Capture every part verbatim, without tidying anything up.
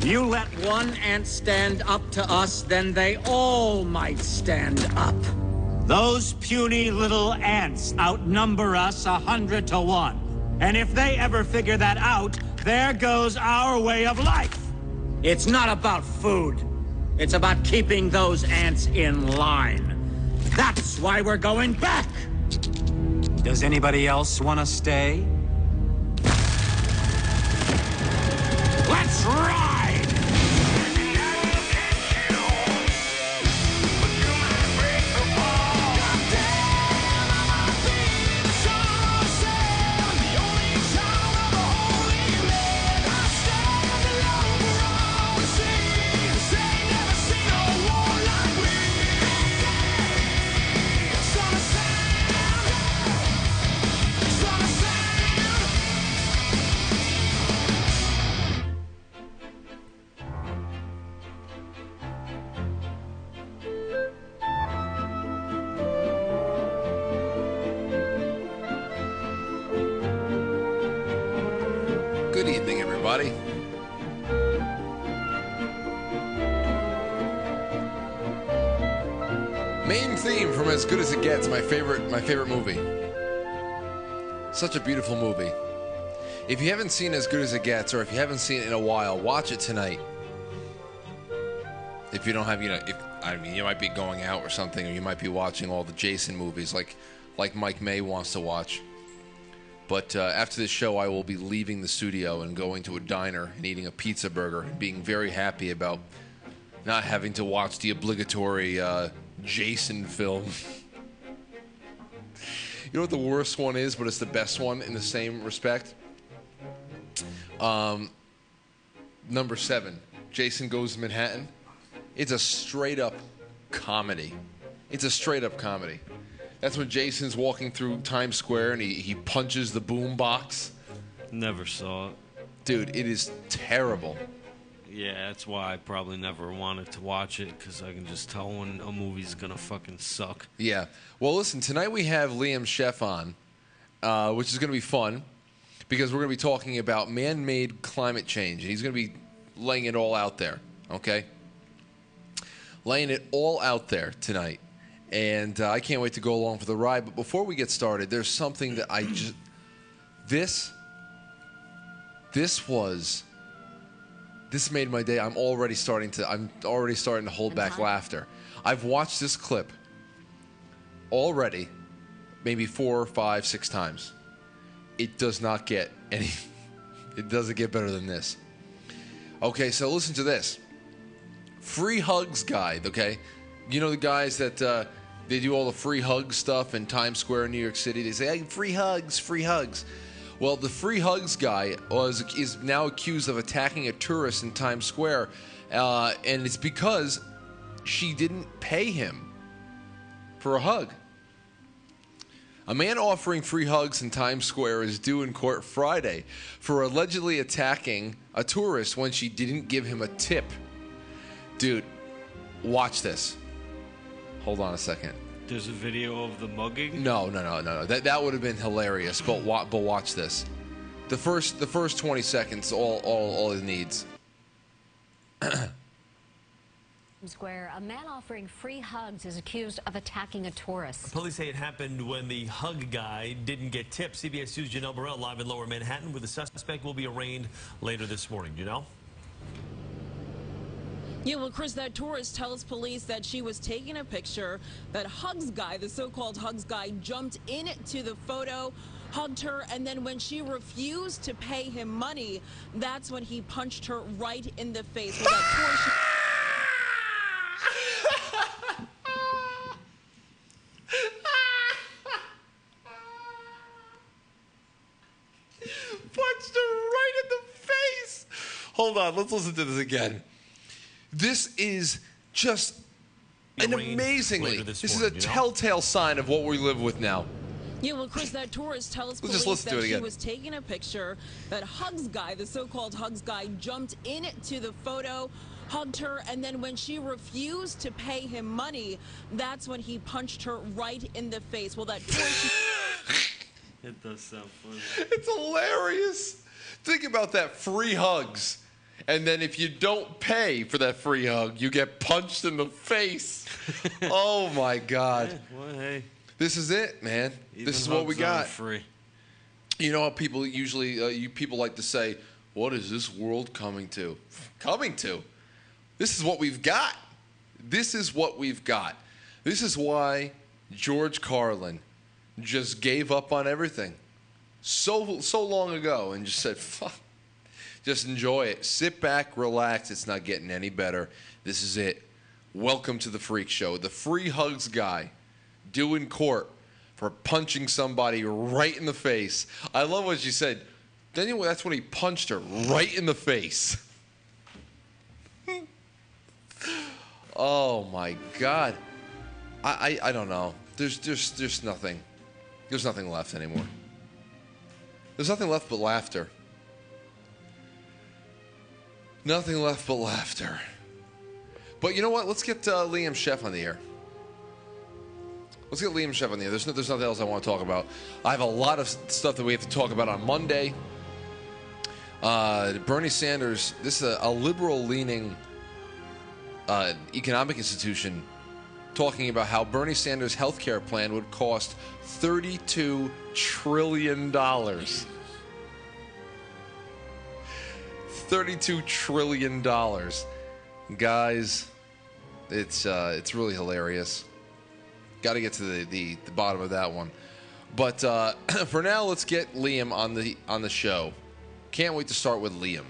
You let one ant stand up to us, then they all might stand up. Those puny little ants outnumber us a hundred to one. And if they ever figure that out, there goes our way of life. It's not about food. It's about keeping those ants in line. That's why we're going back. Does anybody else want to stay? Let's ride! Good evening, everybody. Main theme from As Good As It Gets, my favorite, my favorite movie. Such a beautiful movie. If you haven't seen As Good As It Gets, or if you haven't seen it in a while, watch it tonight. If you don't have, you know, if I mean, you might be going out or something, or you might be watching all the Jason movies, like like Mike May wants to watch. But uh, after this show, I will be leaving the studio and going to a diner and eating a pizza burger and being very happy about not having to watch the obligatory uh, Jason film. You know what the worst one is, but it's the best one in the same respect? Um, number seven, Jason Goes to Manhattan. It's a straight-up comedy. It's a straight-up comedy. That's when Jason's walking through Times Square and he, he punches the boom box. Never saw it. Dude, it is terrible. Yeah, that's why I probably never wanted to watch it, because I can just tell when a movie's gonna fucking suck. Yeah. Well, listen, tonight we have Liam Sheff on, uh, which is going to be fun, because we're going to be talking about man-made climate change. And he's going to be laying it all out there, okay? Laying it all out there tonight. And uh, I can't wait to go along for the ride. But before we get started, there's something that I just... This... This was... This made my day. I'm already starting to... I'm already starting to hold back laughter. I've watched this clip already maybe four, five, six times. It does not get any... It doesn't get better than this. Okay, so listen to this. Free Hugs Guide, okay? You know the guys that... Uh, They do all the free hug stuff in Times Square in New York City. They say, hey, free hugs, free hugs. Well, the free hugs guy was is now accused of attacking a tourist in Times Square, uh, and it's because she didn't pay him for a hug. A man offering free hugs in Times Square is due in court Friday for allegedly attacking a tourist when she didn't give him a tip. Dude, watch this. Hold on a second. There's a video of the mugging? No, no, no, no, no. That that would have been hilarious. But wa- but watch this. The first the first twenty seconds, all all all it needs. Square, a man offering free hugs is accused of attacking a tourist. Police say it happened when the hug guy didn't get tips. C B S News' Janelle Burrell live in Lower Manhattan, where the suspect will be arraigned later this morning. Janelle? Yeah, well, Chris, that tourist tells police that she was taking a picture. That Hugs guy, the so-called Hugs guy, jumped into the photo, hugged her, and then when she refused to pay him money, that's when he punched her right in the face. Well, that tourist... Punched her right in the face. Hold on, let's listen to this again. This is just an amazingly, this, this morning, is a telltale sign of what we live with now. Yeah, well, Chris, that tourist tells police that she was taking a picture. That Hugs guy, the so-called Hugs guy, jumped into the photo, hugged her, and then when she refused to pay him money, that's when he punched her right in the face. Well, that tourist... It does sound funny. It's hilarious. Think about that. Free hugs. And then if you don't pay for that free hug, you get punched in the face. Oh, my God. Yeah, well, hey. This is it, man. Even this is what we got. Free. You know how people usually, uh, you people like to say, what is this world coming to? Coming to. This is what we've got. This is what we've got. This is why George Carlin just gave up on everything so so long ago and just said, fuck. Just enjoy it. Sit back, relax. It's not getting any better. This is it. Welcome to the Freak Show. The free hugs guy due in court for punching somebody right in the face. I love what she said. Anyway, that's when he punched her right in the face. Oh my God. I, I I don't know. There's there's there's nothing. There's nothing left anymore. There's nothing left but laughter. Nothing left but laughter. But you know what? Let's get uh, Liam Sheff on the air. Let's get Liam Sheff on the air. There's, no, there's nothing else I want to talk about. I have a lot of stuff that we have to talk about on Monday. Uh, Bernie Sanders, this is a, a liberal-leaning uh, economic institution talking about how Bernie Sanders' health care plan would cost thirty-two trillion dollars. thirty-two trillion dollars. Guys, it's uh, it's really hilarious. Got to get to the, the, the bottom of that one. But uh, for now, let's get Liam on the on the show. Can't wait to start with Liam.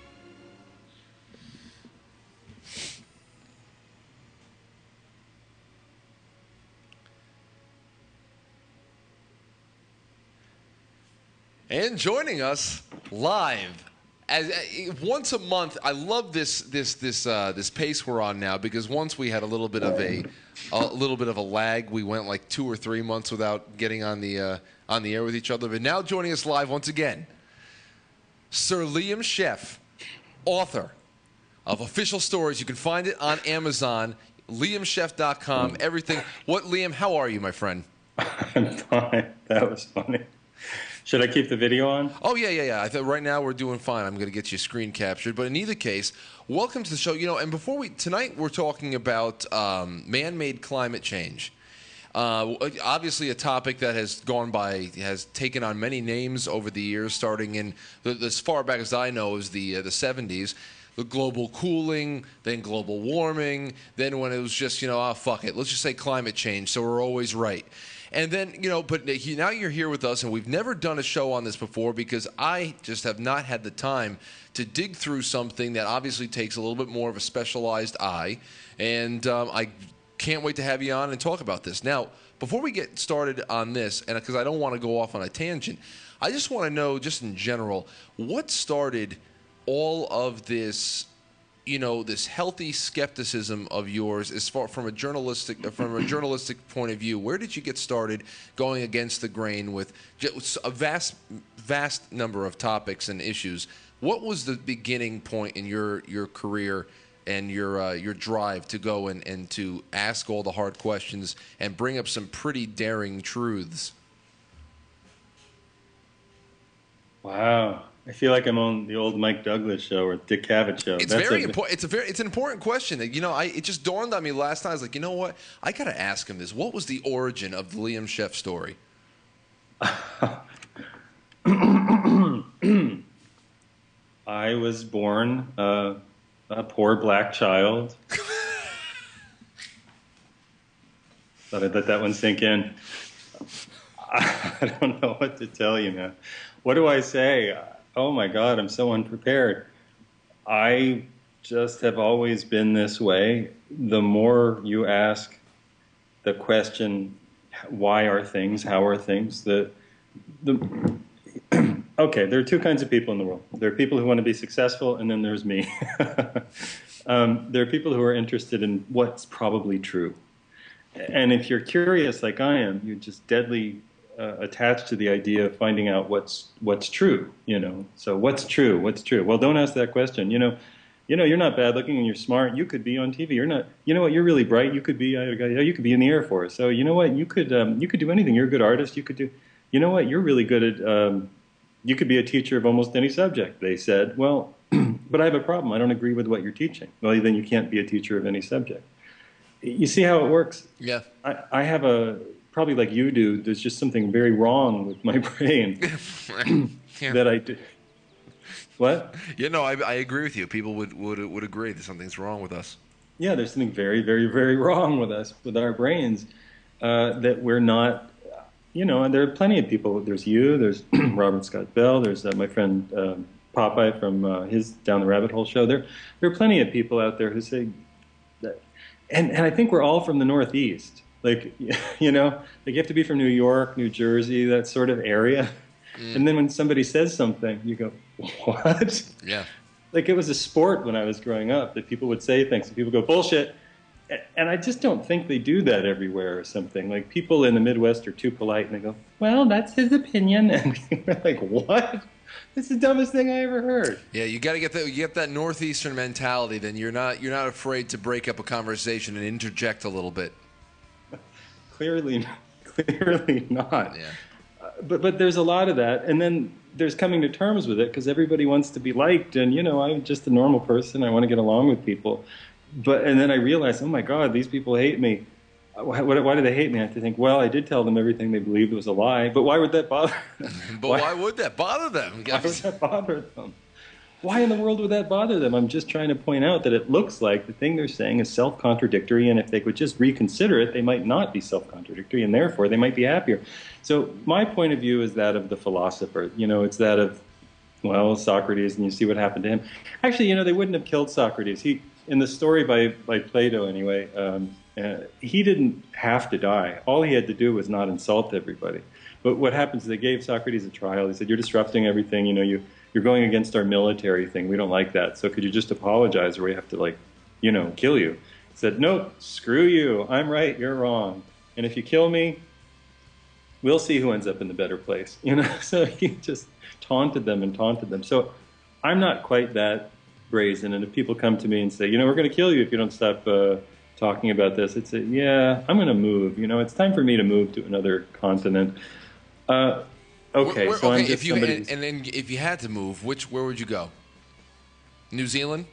And joining us live. As, uh, once a month, I love this this this uh, this pace we're on now, because once we had a little bit of a a little bit of a lag. We went like two or three months without getting on the uh, on the air with each other. But now joining us live once again, Sir Liam Sheff, author of Official Stories. You can find it on Amazon, liam sheff dot com. Everything. What, Liam? How are you, my friend? I'm fine. That was funny. Should I keep the video on? Oh, yeah, yeah, yeah. I think right now we're doing fine. I'm going to get you screen captured. But in either case, welcome to the show. You know, and before we, tonight we're talking about um, man-made climate change. Uh, obviously a topic that has gone by, has taken on many names over the years, starting in, the, as far back as I know, is the, uh, the seventies. The global cooling, then global warming, then when it was just, you know, oh, fuck it. Let's just say climate change, so we're always right. And then, you know, but he, now you're here with us, and we've never done a show on this before because I just have not had the time to dig through something that obviously takes a little bit more of a specialized eye. And um, I can't wait to have you on and talk about this. Now, before we get started on this, and because I don't want to go off on a tangent, I just want to know, just in general, what started all of this, you know, this healthy skepticism of yours, as far from a journalistic from a journalistic point of view? Where did you get started going against the grain with just a vast, vast number of topics and issues? What was the beginning point in your your career and your uh, your drive to go and, and to ask all the hard questions and bring up some pretty daring truths? Wow. I feel like I'm on the old Mike Douglas show or Dick Cavett show. It's That's very a, important. It's a very, it's an important question. You know, I it just dawned on me last night. I was like, you know what? I got to ask him this. What was the origin of the Liam Sheff story? I was born uh, a poor black child. Thought I'd let that one sink in. I don't know what to tell you, man. What do I say? Oh my God, I'm so unprepared. I just have always been this way. The more you ask the question, why are things, how are things, the, the okay, there are two kinds of people in the world. There are people who want to be successful, and then there's me. um, there are people who are interested in what's probably true. And if you're curious like I am, you're just deadly Uh, attached to the idea of finding out what's what's true, you know. So what's true? What's true? Well, don't ask that question. You know, you know, you're not bad looking and you're smart. You could be on T V. You're not. You know what? You're really bright. You could be. Uh, you could be in the Air Force. So you know what? You could. Um, you could do anything. You're a good artist. You could do. You know what? You're really good at. Um, you could be a teacher of almost any subject. They said. Well, but I have a problem. I don't agree with what you're teaching. Well, then you can't be a teacher of any subject. You see how it works? Yeah. I, I have a, probably like you do, there's just something very wrong with my brain yeah. that I do. What? Yeah, no, I, I agree with you. People would, would, would agree that something's wrong with us. Yeah, there's something very, very, very wrong with us, with our brains, uh, that we're not, you know, and there are plenty of people. There's you, there's Robert Scott Bell, there's uh, my friend um, Popeye from uh, his Down the Rabbit Hole show. There, there are plenty of people out there who say that, and, and I think we're all from the Northeast. Like, you know, like you have to be from New York, New Jersey, that sort of area. Mm. And then when somebody says something, you go, what? Yeah. Like it was a sport when I was growing up that people would say things and people go, bullshit. And I just don't think they do that everywhere or something. Like people in the Midwest are too polite and they go, well, that's his opinion. And we're like, what? That's the dumbest thing I ever heard. Yeah, you got to get that. You get that Northeastern mentality. Then you're not you're not afraid to break up a conversation and interject a little bit. Clearly, clearly not. Yeah. Uh, but but there's a lot of that, and then there's coming to terms with it because everybody wants to be liked, and you know I'm just a normal person. I want to get along with people, but and then I realized, oh my God, these people hate me. Why, why, why do they hate me? I have to think, well, I did tell them everything they believed was a lie, but why would that bother them? But why, why would that bother them? Why would that bother them? Why in the world would that bother them? I'm just trying to point out that it looks like the thing they're saying is self-contradictory, and if they could just reconsider it, they might not be self-contradictory, and therefore they might be happier. So my point of view is that of the philosopher. You know, it's that of, well, Socrates, and you see what happened to him. Actually, you know, they wouldn't have killed Socrates. He, in the story by, by Plato anyway, um, uh, he didn't have to die. All he had to do was not insult everybody. But what happens is they gave Socrates a trial. They said, you're disrupting everything, you know, you... You're going against our military thing. We don't like that. So could you just apologize or we have to, like, you know, kill you? He said, nope, screw you. I'm right, you're wrong. And if you kill me, we'll see who ends up in the better place. You know, so he just taunted them and taunted them. So I'm not quite that brazen. And if people come to me and say, you know, we're going to kill you if you don't stop uh, talking about this, I'd say, yeah, I'm going to move. You know, it's time for me to move to another continent. Uh, Okay, where, so okay, I'm just if you somebody... and, and then if you had to move, which where would you go? New Zealand?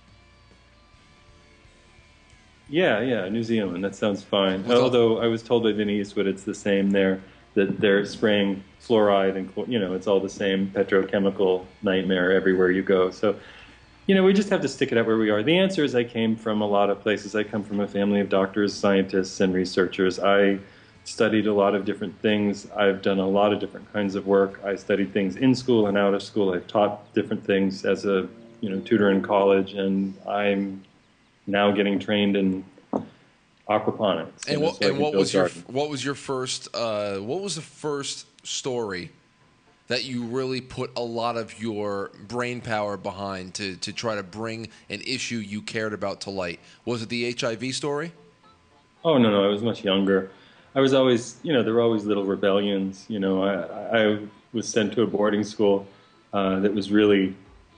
Yeah, yeah, New Zealand. That sounds fine. What's Although all... I was told by Vinny Eastwood it's the same there, that they're spraying fluoride and, you know, it's all the same petrochemical nightmare everywhere you go. So, you know, we just have to stick it out where we are. The answer is I came from a lot of places. I come from a family of doctors, scientists, and researchers. I studied a lot of different things. I've done a lot of different kinds of work. I studied things in school and out of school. I've taught different things as a you know tutor in college, and I'm now getting trained in aquaponics. And know, what, so and what was garden. your what was your first uh, what was the first story that you really put a lot of your brain power behind to to try to bring an issue you cared about to light? Was it the H I V story? Oh no, no, I was much younger. I was always, you know, there were always little rebellions. You know, I, I was sent to a boarding school uh, that was really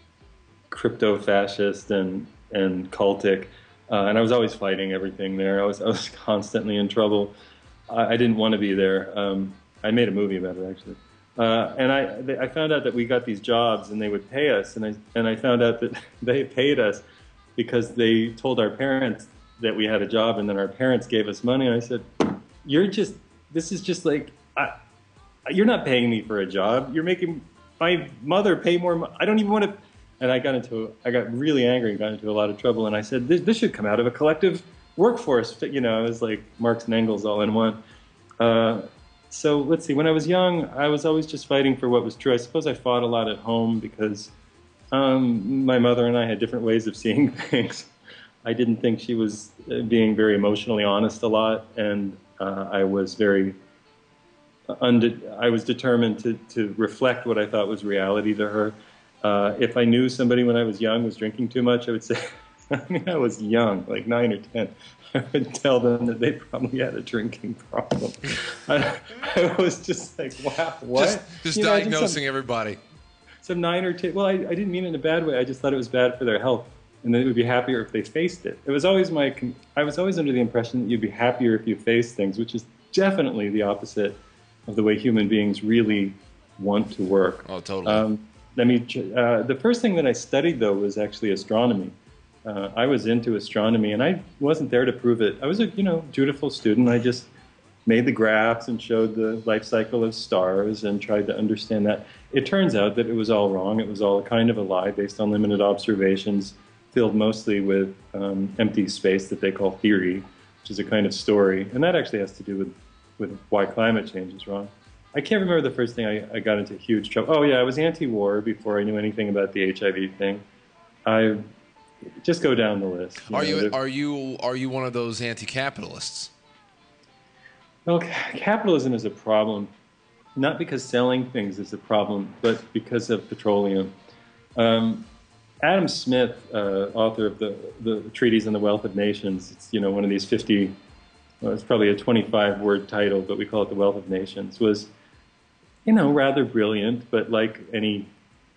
crypto-fascist and, and cultic, uh, and I was always fighting everything there. I was, I was constantly in trouble. I, I didn't want to be there. Um, I made a movie about it, actually. Uh, and I, they, I found out that we got these jobs and they would pay us, and I, and I found out that they paid us because they told our parents that we had a job, and then our parents gave us money, and I said, you're just, this is just like, I, you're not paying me for a job. You're making my mother pay more money. I don't even want to, and I got into, I got really angry and got into a lot of trouble, and I said, this, this should come out of a collective workforce. You know, it was like Marx and Engels all in one. Uh, so let's see, when I was young, I was always just fighting for what was true. I suppose I fought a lot at home because um, my mother and I had different ways of seeing things. I didn't think she was being very emotionally honest a lot, and Uh, I was very, unde I was determined to, to reflect what I thought was reality to her. Uh, if I knew somebody when I was young was drinking too much, I would say, I mean, I was young, like nine or ten. I would tell them that they probably had a drinking problem. I, I was just like, wow, what? Just, just diagnosing some, everybody. Some nine or ten, well, I, I didn't mean it in a bad way. I just thought it was bad for their health. And they would be happier if they faced it. It was always my, I was always under the impression that you'd be happier if you faced things, which is definitely the opposite of the way human beings really want to work. Oh, totally. Um, let me. Uh, the first thing that I studied though was actually astronomy. Uh, I was into astronomy, and I wasn't there to prove it. I was a you know dutiful student. I just made the graphs and showed the life cycle of stars and tried to understand that. It turns out that it was all wrong. It was all kind of a lie based on limited observations, filled mostly with um, empty space that they call theory, which is a kind of story. And that actually has to do with, with why climate change is wrong. I can't remember the first thing I, I got into huge trouble. Oh, yeah, I was anti-war before I knew anything about the H I V thing. I just go down the list. You are know, you are you are you one of those anti-capitalists? Well, capitalism is a problem, not because selling things is a problem, but because of petroleum. Um, Adam Smith, uh, author of the, the Treatise on the Wealth of Nations, it's you know one of these fifty, well, it's probably a twenty-five word title, but we call it the Wealth of Nations, was you know rather brilliant, but like any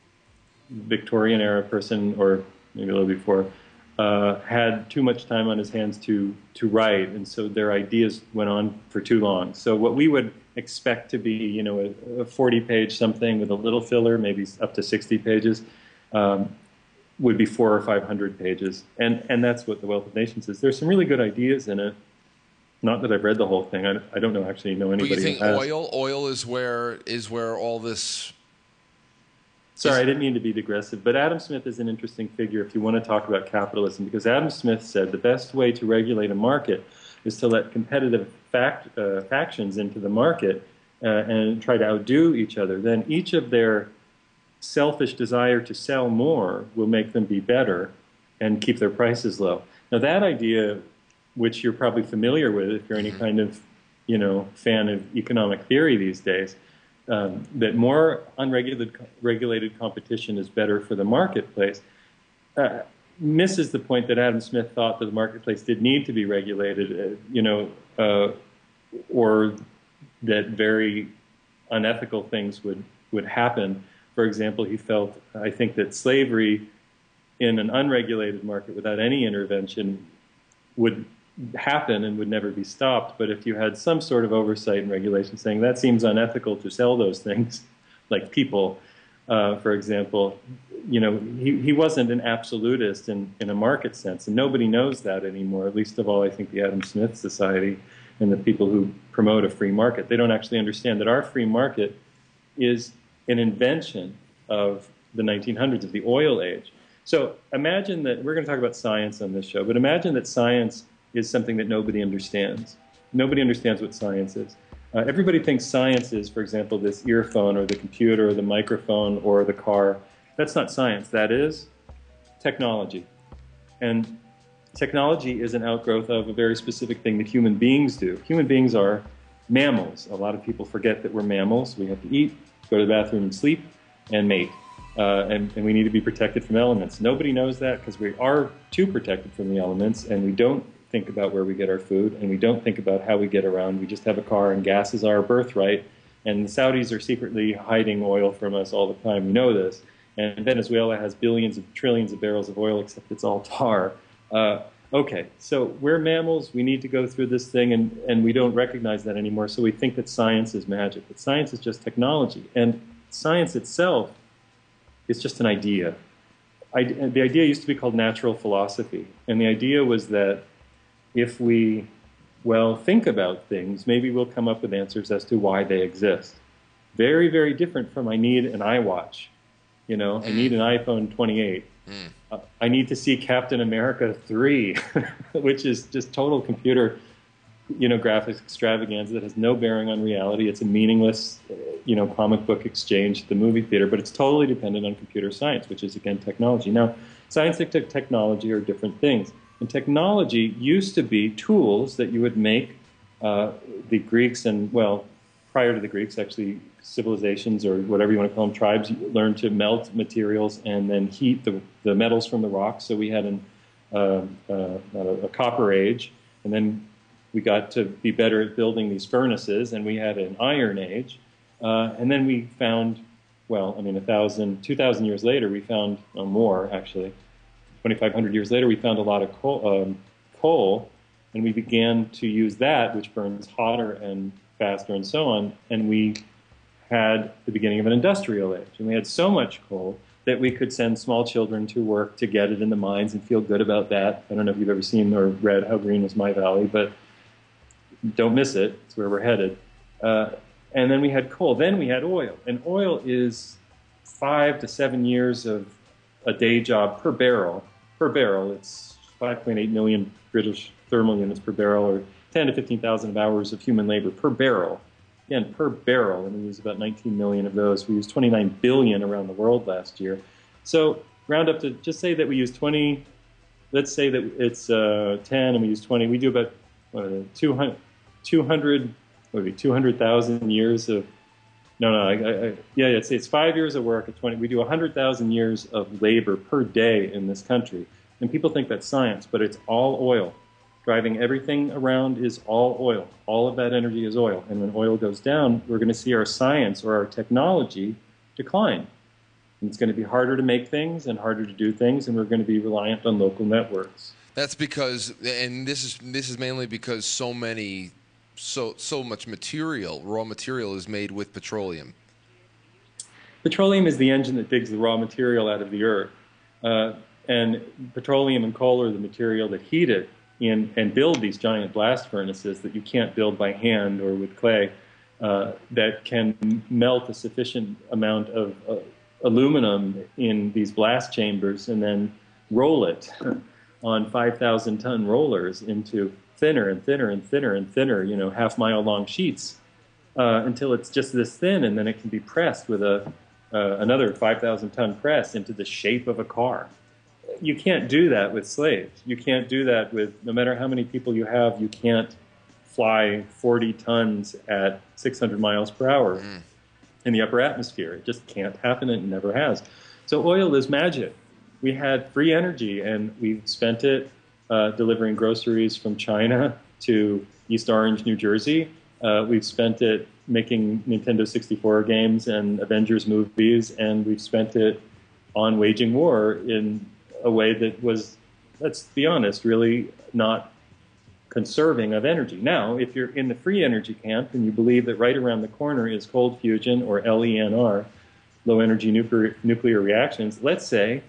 Victorian era person, or maybe a little before, uh, had too much time on his hands to to write, and so their ideas went on for too long. So what we would expect to be, you know, a, a forty-page something with a little filler, maybe up to sixty pages, um, would be four or five hundred pages, and and that's what the Wealth of Nations is. There's some really good ideas in it. Not that I've read the whole thing. I, I don't know actually know anybody. But you think who has. oil oil is where is where all this. Sorry, I didn't mean to be digressive, but Adam Smith is an interesting figure if you want to talk about capitalism, because Adam Smith said the best way to regulate a market is to let competitive fact, uh, factions into the market uh, and try to outdo each other. Then each of their selfish desire to sell more will make them be better and keep their prices low. Now that idea, which you're probably familiar with if you're any kind of, you know, fan of economic theory these days, Um, that more unregulated regulated competition is better for the marketplace, uh, misses the point that Adam Smith thought that the marketplace did need to be regulated, uh, you know, uh, or that very unethical things would, would happen. For example, he felt, I think, that slavery in an unregulated market without any intervention would happen and would never be stopped. But if you had some sort of oversight and regulation saying that seems unethical to sell those things, like people, uh, for example, you know, he, he wasn't an absolutist in, in a market sense, and nobody knows that anymore, at least of all, I think, the Adam Smith Society and the people who promote a free market. They don't actually understand that our free market is an invention of the nineteen hundreds, of the oil age. So imagine that, we're going to talk about science on this show, but imagine that science is something that nobody understands. Nobody understands what science is. Uh, everybody thinks science is, for example, this earphone or the computer or the microphone or the car. That's not science. That is technology. And technology is an outgrowth of a very specific thing that human beings do. Human beings are mammals. A lot of people forget that we're mammals. We have to eat, go to the bathroom and sleep, and mate. Uh, and, and we need to be protected from elements. Nobody knows that because we are too protected from the elements, and we don't think about where we get our food, and we don't think about how we get around. We just have a car, and gas is our birthright, and the Saudis are secretly hiding oil from us all the time. We know this. And Venezuela has billions of trillions of barrels of oil, except it's all tar. Uh, okay, so we're mammals. We need to go through this thing, and, and we don't recognize that anymore, so we think that science is magic. But science is just technology, and science itself is just an idea. I, the idea used to be called natural philosophy, and the idea was that if we, well, think about things, maybe we'll come up with answers as to why they exist. Very, very different from I need an iWatch. You know, I need an iPhone twenty-eight. Mm. Uh, I need to see Captain America three, which is just total computer, you know, graphics extravaganza that has no bearing on reality. It's a meaningless, uh, you know, comic book exchange at the movie theater, but it's totally dependent on computer science, which is, again, technology. Now, science and technology are different things. And technology used to be tools that you would make. Uh, the Greeks and, well, prior to the Greeks, actually, civilizations or whatever you want to call them, tribes, learned to melt materials and then heat the, the metals from the rocks. So we had an, uh, uh, a, a copper age, and then we got to be better at building these furnaces, and we had an iron age. Uh, and then we found, well, I mean, a thousand, two thousand years later, we found, or more, actually, twenty-five hundred years later, we found a lot of coal, um, coal, and we began to use that, which burns hotter and faster and so on, and we had the beginning of an industrial age. And we had so much coal that we could send small children to work to get it in the mines and feel good about that. I don't know if you've ever seen or read How Green Was My Valley, but don't miss it. It's where we're headed. Uh, and then we had coal. Then we had oil. And oil is five to seven years of a day job per barrel. Per barrel, it's five point eight million British thermal units per barrel, or ten to fifteen thousand hours of human labor per barrel. Again, per barrel, and we use about nineteen million of those. We used twenty-nine billion around the world last year. So round up to, just say that we use twenty, let's say that it's uh, ten and we use twenty. We do about what are they, two hundred, two hundred, what would be two hundred thousand years of, no, no, I, I, yeah, it's, it's five years of work at twenty. We do one hundred thousand years of labor per day in this country. And people think that's science, but it's all oil. Driving everything around is all oil. All of that energy is oil. And when oil goes down, we're going to see our science or our technology decline. And it's going to be harder to make things and harder to do things, and we're going to be reliant on local networks. That's because, and this is this is mainly because so many, so so much material, raw material, is made with petroleum. Petroleum is the engine that digs the raw material out of the earth, uh, and petroleum and coal are the material that heat it in, and build these giant blast furnaces that you can't build by hand or with clay, uh, that can melt a sufficient amount of uh, aluminum in these blast chambers and then roll it on five thousand ton rollers into thinner and thinner and thinner and thinner, you know, half mile long sheets, uh, until it's just this thin, and then it can be pressed with a uh, another five thousand ton press into the shape of a car. You can't do that with slaves. You can't do that with, no matter how many people you have, you can't fly forty tons at six hundred miles per hour mm. in the upper atmosphere. It just can't happen, and it never has. So oil is magic. We had free energy, and we spent it uh, delivering groceries from China to East Orange, New Jersey. Uh, we've spent it making Nintendo sixty-four games and Avengers movies, and we've spent it on waging war in a way that was, let's be honest, really not conserving of energy. Now, if you're in the free energy camp and you believe that right around the corner is cold fusion, or L E N R, low energy nuclear, nuclear reactions, let's say,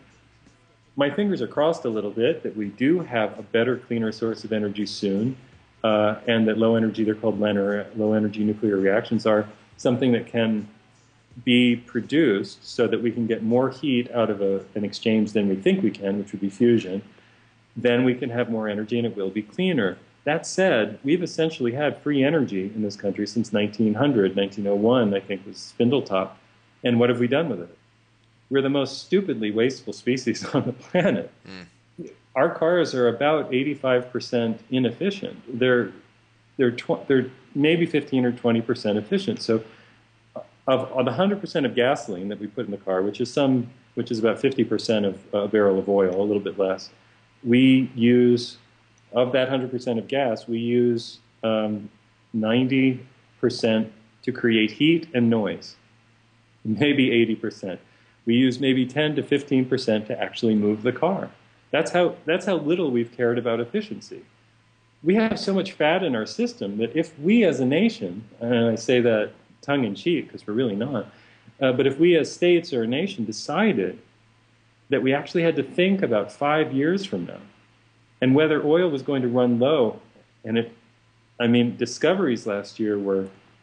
my fingers are crossed a little bit, that we do have a better, cleaner source of energy soon, uh, and that low energy, they're called L E N, or low energy nuclear reactions, are something that can be produced so that we can get more heat out of a, an exchange than we think we can, which would be fusion. Then we can have more energy, and it will be cleaner. That said, we've essentially had free energy in this country since nineteen hundred, nineteen oh one, I think, was Spindletop. And what have we done with it? We're the most stupidly wasteful species on the planet. Mm. Our cars are about eighty-five percent inefficient. They're, they're, tw they're maybe fifteen or twenty percent efficient. So of, of the one hundred percent of gasoline that we put in the car, which is some, which is about fifty percent of a barrel of oil, a little bit less, we use, of that one hundred percent of gas, we use um, ninety percent to create heat and noise, maybe eighty percent. We use maybe ten to fifteen percent to actually move the car. That's how, that's how little we've cared about efficiency. We have so much fat in our system that if we as a nation, and I say that tongue-in-cheek because we're really not, uh, but if we as states or a nation decided that we actually had to think about five years from now and whether oil was going to run low, and it, I mean, discoveries last year were,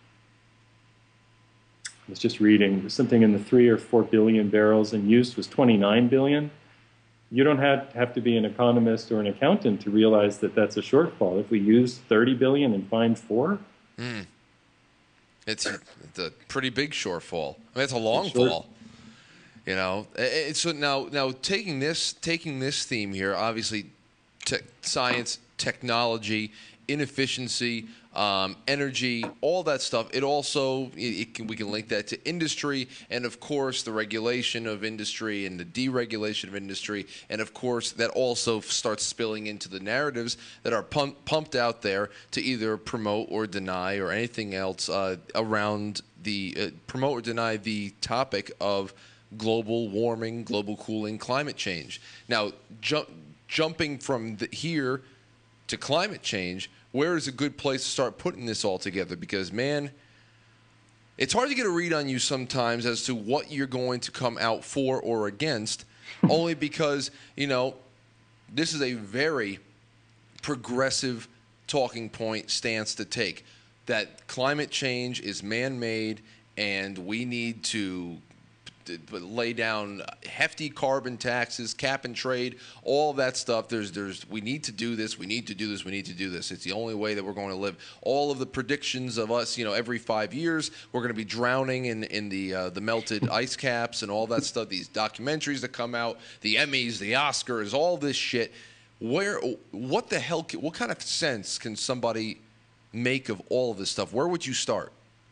I was just reading, something in the three or four billion barrels, and used was twenty-nine billion. You don't have, have to be an economist or an accountant to realize that that's a shortfall. If we use thirty billion and find four, mm. it's, a, it's a pretty big shortfall. I mean, it's a long short. fall. You know, it, so now, now taking this, taking this theme here, obviously, te science, technology, inefficiency, um, energy, all that stuff. It also, it, it can, we can link that to industry, and of course the regulation of industry and the deregulation of industry, and of course that also starts spilling into the narratives that are pump, pumped out there to either promote or deny or anything else uh, around the uh, promote or deny the topic of global warming, global cooling, climate change. Now, ju jumping from the, here to climate change, where is a good place to start putting this all together? Because, man, it's hard to get a read on you sometimes as to what you're going to come out for or against, only because, you know, this is a very progressive talking point stance to take, that climate change is man-made and we need to lay down hefty carbon taxes, cap and trade, all that stuff. There's, there's, we need to do this. We need to do this. We need to do this. It's the only way that we're going to live. All of the predictions of us, you know, every five years we're going to be drowning in in the uh, the melted ice caps and all that stuff. These documentaries that come out, the Emmys, the Oscars, all this shit. Where, what the hell? What kind of sense can somebody make of all of this stuff? Where would you start?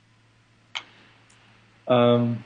Um.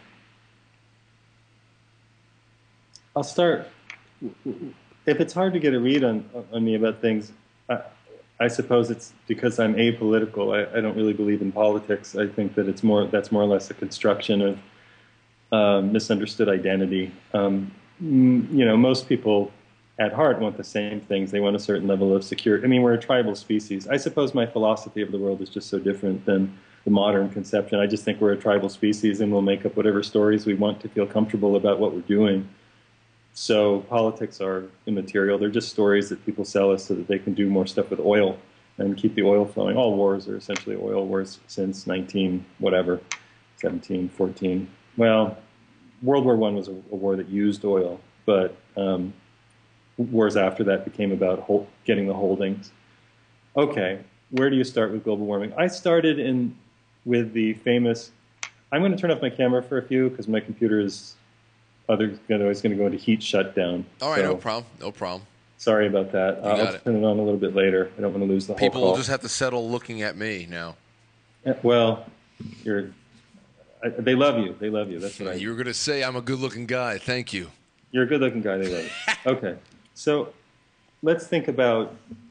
I'll start. If it's hard to get a read on on me about things, I, I suppose it's because I'm apolitical. I, I don't really believe in politics. I think that it's more that's more or less a construction of uh, misunderstood identity. Um, you know, most people at heart want the same things. They want a certain level of security. I mean, we're a tribal species. I suppose my philosophy of the world is just so different than the modern conception. I just think we're a tribal species, and we'll make up whatever stories we want to feel comfortable about what we're doing. So politics are immaterial. They're just stories that people sell us so that they can do more stuff with oil and keep the oil flowing. All wars are essentially oil wars since nineteen whatever, seventeen, fourteen. Well, World War One was a, a war that used oil, but um, wars after that became about hold, getting the holdings. Okay, where do you start with global warming? I started in with the famous. I'm going to turn off my camera for a few because my computer is. Other, you know, it's going to go into heat shutdown. All right, so, no problem, no problem. Sorry about that. Uh, I'll it. turn it on a little bit later. I don't want to lose the whole People call. will just have to settle looking at me now. Yeah, well, you're. I, they love you. They love you. That's what I. You were going to say I'm a good-looking guy. Thank you. You're a good-looking guy. They love you. Okay, so let's think about.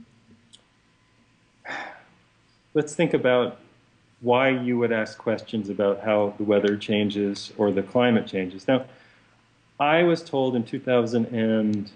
Let's think about why you would ask questions about how the weather changes or the climate changes. Now, I was told in two thousand and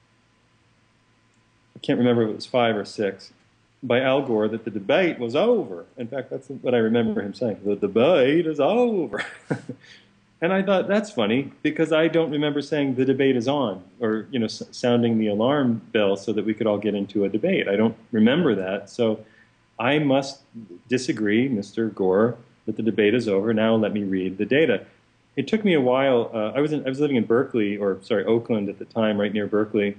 I can't remember if it was five or six by Al Gore that the debate was over. In fact, that's what I remember him saying. The debate is over. And I thought, that's funny, because I don't remember saying the debate is on, or, you know, s sounding the alarm bell so that we could all get into a debate. I don't remember that. So I must disagree, Mister Gore, that the debate is over. Now let me read the data. It took me a while. Uh, I was in, I was living in Berkeley, or sorry, Oakland at the time, right near Berkeley,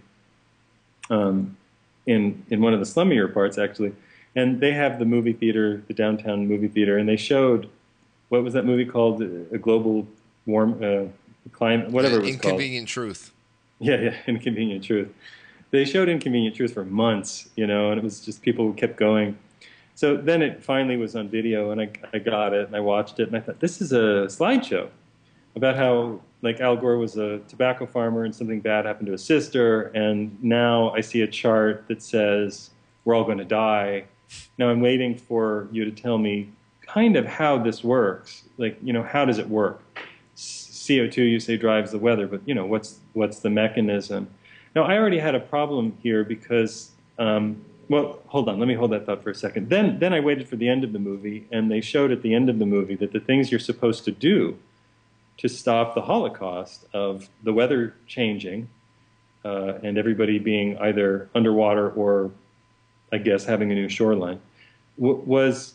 um, in in one of the slummier parts actually. And they have the movie theater, the downtown movie theater, and they showed, what was that movie called? A Global Warm uh, Climate, whatever it was called. Inconvenient Truth. Yeah, yeah, Inconvenient Truth. They showed Inconvenient Truth for months, you know, and it was just people who kept going. So then it finally was on video, and I, I got it, and I watched it, and I thought, this is a slideshow about how, like, Al Gore was a tobacco farmer and something bad happened to his sister, and now I see a chart that says we're all going to die. Now I'm waiting for you to tell me kind of how this works. Like, you know, how does it work? C O two, you say, drives the weather, but, you know, what's what's the mechanism? Now, I already had a problem here because, um, well, hold on, let me hold that thought for a second. Then, then I waited for the end of the movie, and they showed at the end of the movie that the things you're supposed to do to stop the Holocaust of the weather changing uh, and everybody being either underwater or, I guess, having a new shoreline, w was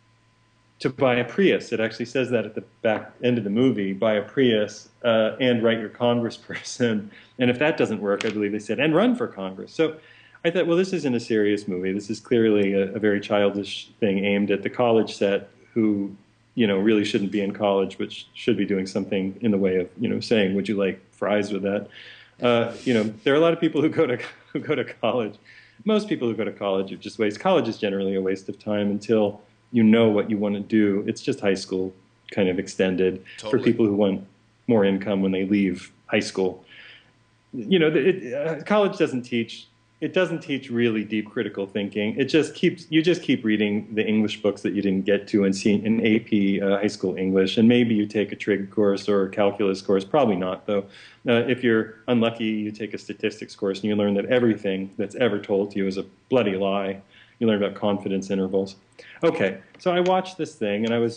to buy a Prius. It actually says that at the back end of the movie, buy a Prius uh, and write your congressperson. And if that doesn't work, I believe they said, and run for Congress. So I thought, well, this isn't a serious movie. This is clearly a, a very childish thing aimed at the college set who, you know, really shouldn't be in college, but sh should be doing something in the way of, you know, saying, would you like fries with that? Uh, you know, there are a lot of people who go to who go to college. Most people who go to college are just waste. College is generally a waste of time until you know what you want to do. It's just high school kind of extended totally. For people who want more income when they leave high school. You know, it, uh, college doesn't teach. It doesn't teach really deep critical thinking. It just keeps you just keep reading the English books that you didn't get to in, C, in A P uh, high school English, and maybe you take a trig course or a calculus course. Probably not, though. Uh, if you're unlucky, you take a statistics course and you learn that everything that's ever told to you is a bloody lie. You learn about confidence intervals. Okay, so I watched this thing and I was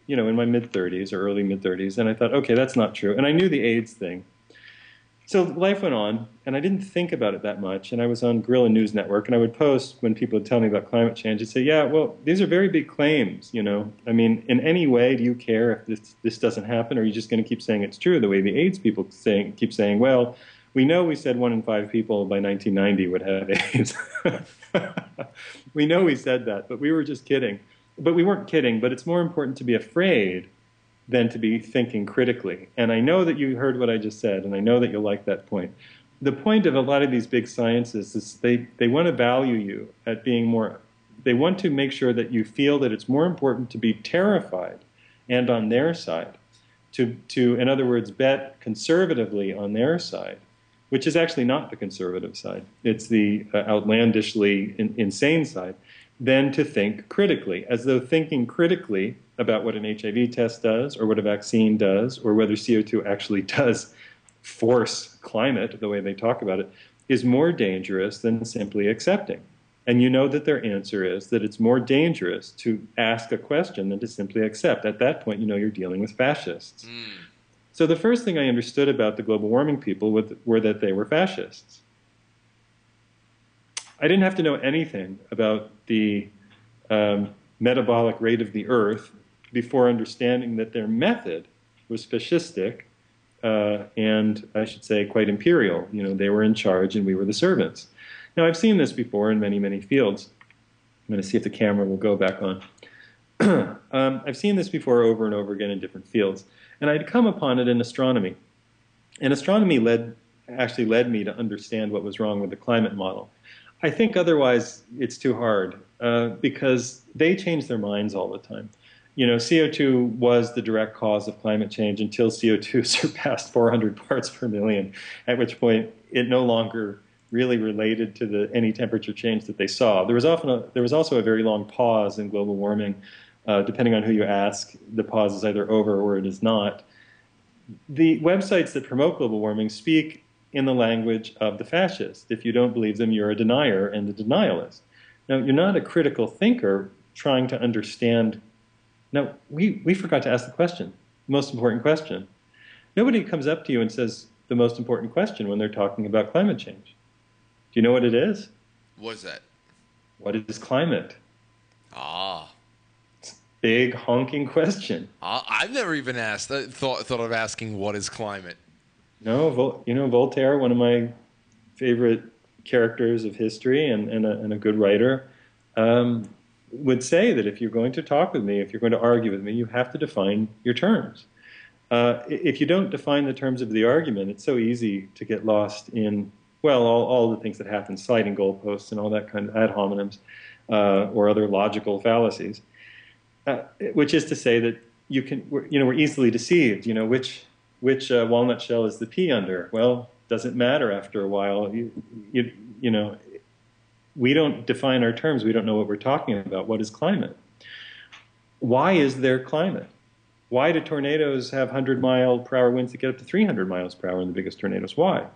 you know, in my mid thirties or early mid thirties, and I thought, okay, that's not true. And I knew the AIDS thing. So life went on, and I didn't think about it that much. And I was on Guerrilla News Network, and I would post when people would tell me about climate change. I'd say, yeah, well, these are very big claims, you know. I mean, in any way, do you care if this, this doesn't happen, or are you just going to keep saying it's true, the way the AIDS people saying, keep saying, well, we know we said one in five people by nineteen ninety would have AIDS. We know we said that, but we were just kidding. But we weren't kidding, but it's more important to be afraid than to be thinking critically. And I know that you heard what I just said, and I know that you'll like that point. The point of a lot of these big sciences is they, they want to value you at being more, they want to make sure that you feel that it's more important to be terrified and on their side, to, to in other words, bet conservatively on their side, which is actually not the conservative side. It's the uh, outlandishly in, insane side, than to think critically, as though thinking critically about what an H I V test does, or what a vaccine does, or whether C O two actually does force climate, the way they talk about it, is more dangerous than simply accepting. And you know that their answer is that it's more dangerous to ask a question than to simply accept. At that point, you know you're dealing with fascists. Mm. So the first thing I understood about the global warming people were that they were fascists. I didn't have to know anything about the um, metabolic rate of the Earth before understanding that their method was fascistic uh, and, I should say, quite imperial. You know, they were in charge and we were the servants. Now, I've seen this before in many, many fields. I'm going to see if the camera will go back on. um, I've seen this before over and over again in different fields. And I'd come upon it in astronomy. And astronomy led, actually led me to understand what was wrong with the climate model. I think otherwise it's too hard uh, because they change their minds all the time. You know, C O two was the direct cause of climate change until C O two surpassed four hundred parts per million, at which point it no longer really related to the, any temperature change that they saw. There was, often a, there was also a very long pause in global warming. Uh, depending on who you ask, the pause is either over or it is not. The websites that promote global warming speak in the language of the fascists. If you don't believe them, you're a denier and a denialist. Now, you're not a critical thinker trying to understand. Now, we, we forgot to ask the question, the most important question. Nobody comes up to you and says the most important question when they're talking about climate change. Do you know what it is? What is that? What is climate? Ah. Big honking question. Uh, I've never even asked, uh, thought, thought of asking what is climate. No, Vol you know, Voltaire, one of my favorite characters of history and, and, a, and a good writer, um, would say that if you're going to talk with me, if you're going to argue with me, you have to define your terms. Uh, if you don't define the terms of the argument, it's so easy to get lost in, well, all, all the things that happen, sliding goalposts and all that kind of ad hominems uh, or other logical fallacies, uh, which is to say that you can, we're, you know, we're easily deceived. You know, which which uh, walnut shell is the pea under? Well, doesn't matter after a while. You, you, you know, we don't define our terms. We don't know what we're talking about. What is climate? Why is there climate? Why do tornadoes have one hundred mile per hour winds that get up to three hundred miles per hour in the biggest tornadoes? Why?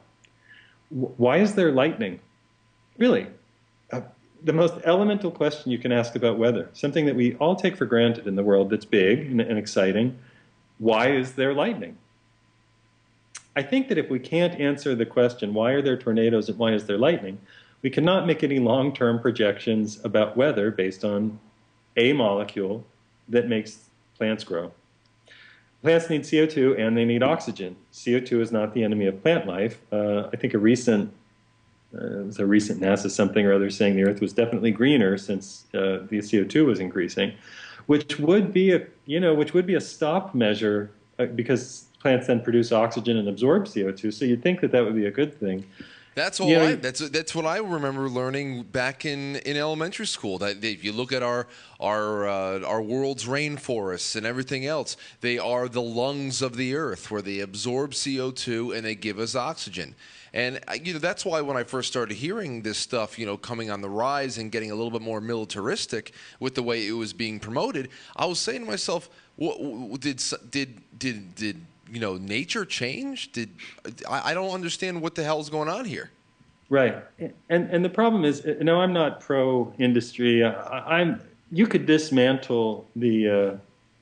Why is there lightning? Really, uh, the most elemental question you can ask about weather, something that we all take for granted in the world that's big and, and exciting. Why is there lightning? I think that if we can't answer the question, why are there tornadoes and why is there lightning, we cannot make any long-term projections about weather based on a molecule that makes plants grow. Plants need C O two and they need oxygen. C O two is not the enemy of plant life. Uh, I think a recent, uh, it was a recent NASA something or other saying the Earth was definitely greener since uh, the C O two was increasing, which would be a, you know, which would be a stop measure uh, because plants then produce oxygen and absorb C O two. So you'd think that that would be a good thing. That's all. You know, I, that's that's what I remember learning back in, in elementary school. That if you look at our our uh, our world's rainforests and everything else, they are the lungs of the earth, where they absorb C O two and they give us oxygen. And you know that's why when I first started hearing this stuff, you know, coming on the rise and getting a little bit more militaristic with the way it was being promoted, I was saying to myself, what, did did did did you know, nature change? Did I, I don't understand what the hell's going on here. Right, and and the problem is, you know, I'm not pro industry. I, I'm you could dismantle the uh,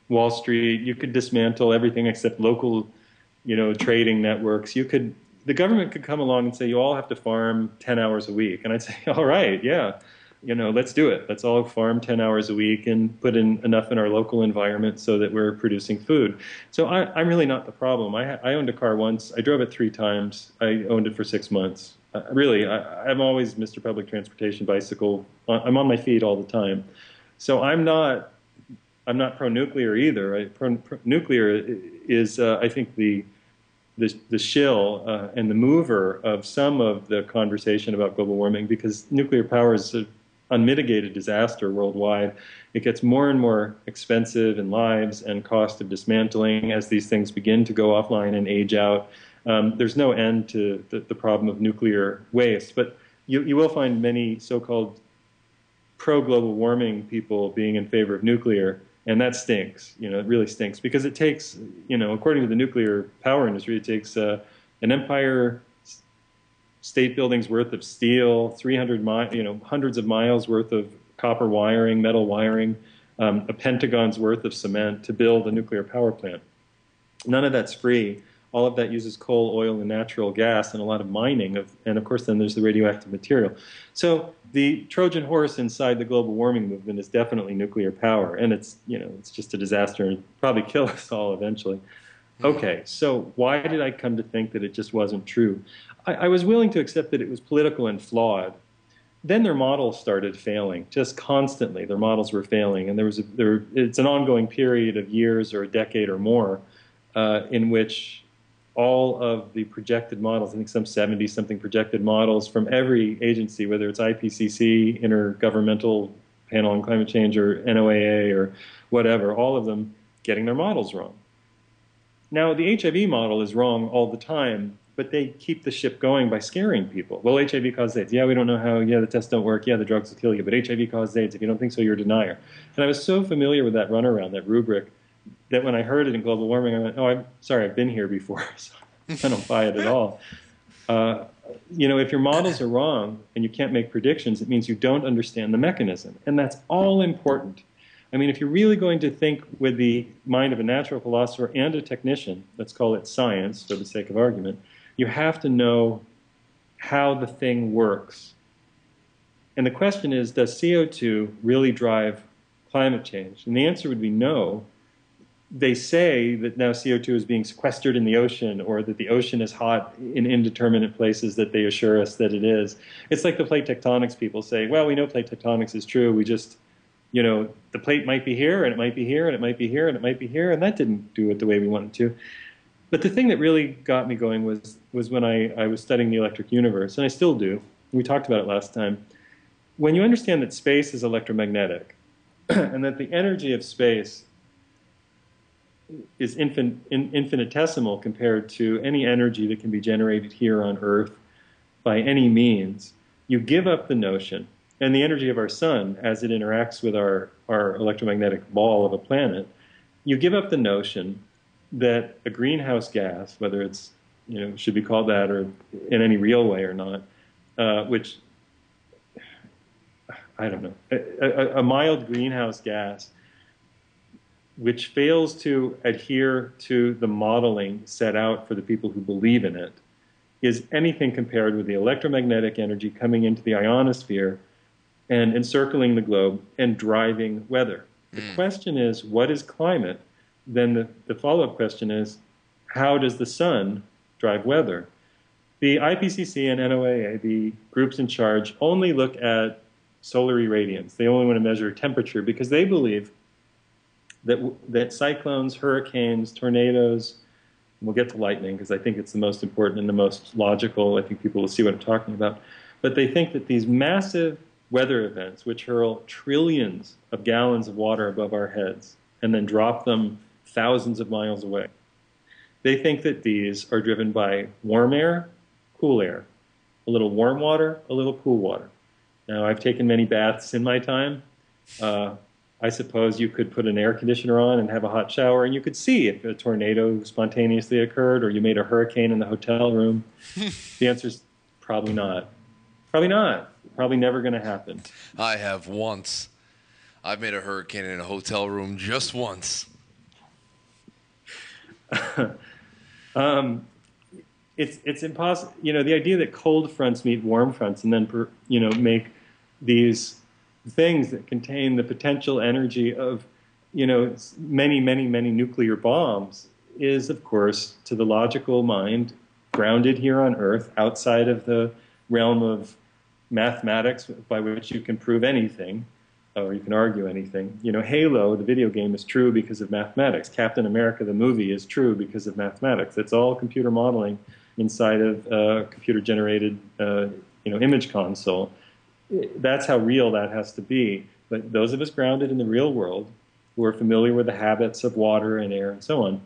Wall Street. You could dismantle everything except local, you know, trading networks. You could, the government could come along and say, you all have to farm ten hours a week. And I'd say, all right, yeah, you know, let's do it. Let's all farm ten hours a week and put in enough in our local environment so that we're producing food. So I, I'm really not the problem. I, I owned a car once. I drove it three times. I owned it for six months. Uh, really, I, I'm always Mister Public Transportation bicycle. I'm on my feet all the time. So I'm not, I'm not pro-nuclear either. Right? Pro, pro, nuclear is, uh, I think, the the, the shill uh, and the mover of some of the conversation about global warming, because nuclear power is a unmitigated disaster worldwide. It gets more and more expensive in lives and cost of dismantling as these things begin to go offline and age out. Um, there's no end to the, the problem of nuclear waste, but you, you will find many so-called pro-global warming people being in favor of nuclear, and that stinks. You know, it really stinks, because it takes, you know, according to the nuclear power industry, it takes uh, an empire state buildings worth of steel, three hundred mi- you know, hundreds of miles worth of copper wiring, metal wiring, um, a pentagon's worth of cement to build a nuclear power plant. None of that's free. All of that uses coal, oil, and natural gas, and a lot of mining of, and of course then there's the radioactive material. So the Trojan horse inside the global warming movement is definitely nuclear power, and it's, you know, it's just a disaster and probably kill us all eventually. Okay, so why did I come to think that it just wasn't true? I, I was willing to accept that it was political and flawed. Then their models started failing, just constantly. Their models were failing, and there was a, there, it's an ongoing period of years or a decade or more uh, in which all of the projected models, I think some seventy-something projected models from every agency, whether it's I P C C, Intergovernmental Panel on Climate Change, or N O A A, or whatever, all of them getting their models wrong. Now, the H I V model is wrong all the time, but they keep the ship going by scaring people. Well, H I V caused AIDS. Yeah, we don't know how. Yeah, the tests don't work. Yeah, the drugs will kill you. But H I V caused AIDS. If you don't think so, you're a denier. And I was so familiar with that runaround, that rubric, that when I heard it in global warming, I went, oh, I'm sorry, I've been here before, so I don't buy it at all. Uh, you know, if your models are wrong and you can't make predictions, it means you don't understand the mechanism. And that's all important. I mean, if you're really going to think with the mind of a natural philosopher and a technician, let's call it science for the sake of argument, you have to know how the thing works. And the question is, does C O two really drive climate change? And the answer would be no. They say that now C O two is being sequestered in the ocean, or that the ocean is hot in indeterminate places that they assure us that it is. It's like the plate tectonics people say, well, we know plate tectonics is true, we just, you know, the plate might be here, and it might be here, and it might be here, and it might be here, and that didn't do it the way we wanted to. But the thing that really got me going was, was when I, I was studying the electric universe, and I still do. We talked about it last time. When you understand that space is electromagnetic, and that the energy of space is infin, in, infinitesimal compared to any energy that can be generated here on Earth by any means, you give up the notion, and the energy of our sun as it interacts with our, our electromagnetic ball of a planet, you give up the notion that a greenhouse gas, whether it's, you know, should be called that or in any real way or not, uh, which, I don't know, a, a, a mild greenhouse gas which fails to adhere to the modeling set out for the people who believe in it, is anything compared with the electromagnetic energy coming into the ionosphere and encircling the globe and driving weather. The mm. question is, what is climate? Then the, the follow-up question is, how does the sun drive weather? The I P C C and N O A A, the groups in charge, only look at solar irradiance. They only want to measure temperature because they believe that, that cyclones, hurricanes, tornadoes, and we'll get to lightning because I think it's the most important and the most logical. I think people will see what I'm talking about. But they think that these massive weather events, which hurl trillions of gallons of water above our heads and then drop them thousands of miles away, they think that these are driven by warm air, cool air, a little warm water, a little cool water. Now, I've taken many baths in my time. Uh, I suppose you could put an air conditioner on and have a hot shower, and you could see if a tornado spontaneously occurred or you made a hurricane in the hotel room. The answer is probably not. Probably not. Probably never going to happen. I have once. I've made a hurricane in a hotel room just once. um, it's it's impossible. You know, the idea that cold fronts meet warm fronts and then per, you know make these things that contain the potential energy of you know many many many nuclear bombs is, of course, to the logical mind, grounded here on Earth, outside of the realm of mathematics by which you can prove anything, or you can argue anything. You know, Halo, the video game, is true because of mathematics. Captain America, the movie, is true because of mathematics. It's all computer modeling inside of a computer-generated, uh, you know, image console. That's how real that has to be. But those of us grounded in the real world, who are familiar with the habits of water and air and so on,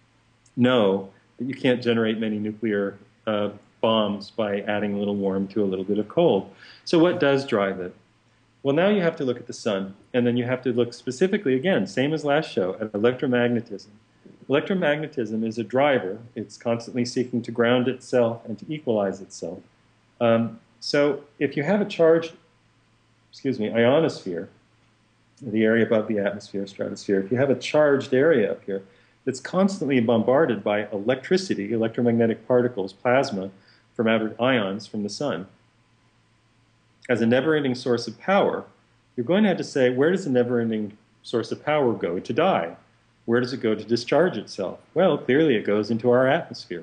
know that you can't generate many nuclear uh, bombs by adding a little warm to a little bit of cold. So what does drive it? Well, now you have to look at the sun, and then you have to look specifically, again, same as last show, at electromagnetism. Electromagnetism is a driver. It's constantly seeking to ground itself and to equalize itself. Um, so if you have a charged, excuse me, ionosphere, the area above the atmosphere, stratosphere, if you have a charged area up here that's constantly bombarded by electricity, electromagnetic particles, plasma, from outer ions from the sun, as a never-ending source of power, you're going to have to say, where does the never-ending source of power go to die? Where does it go to discharge itself? Well, clearly it goes into our atmosphere.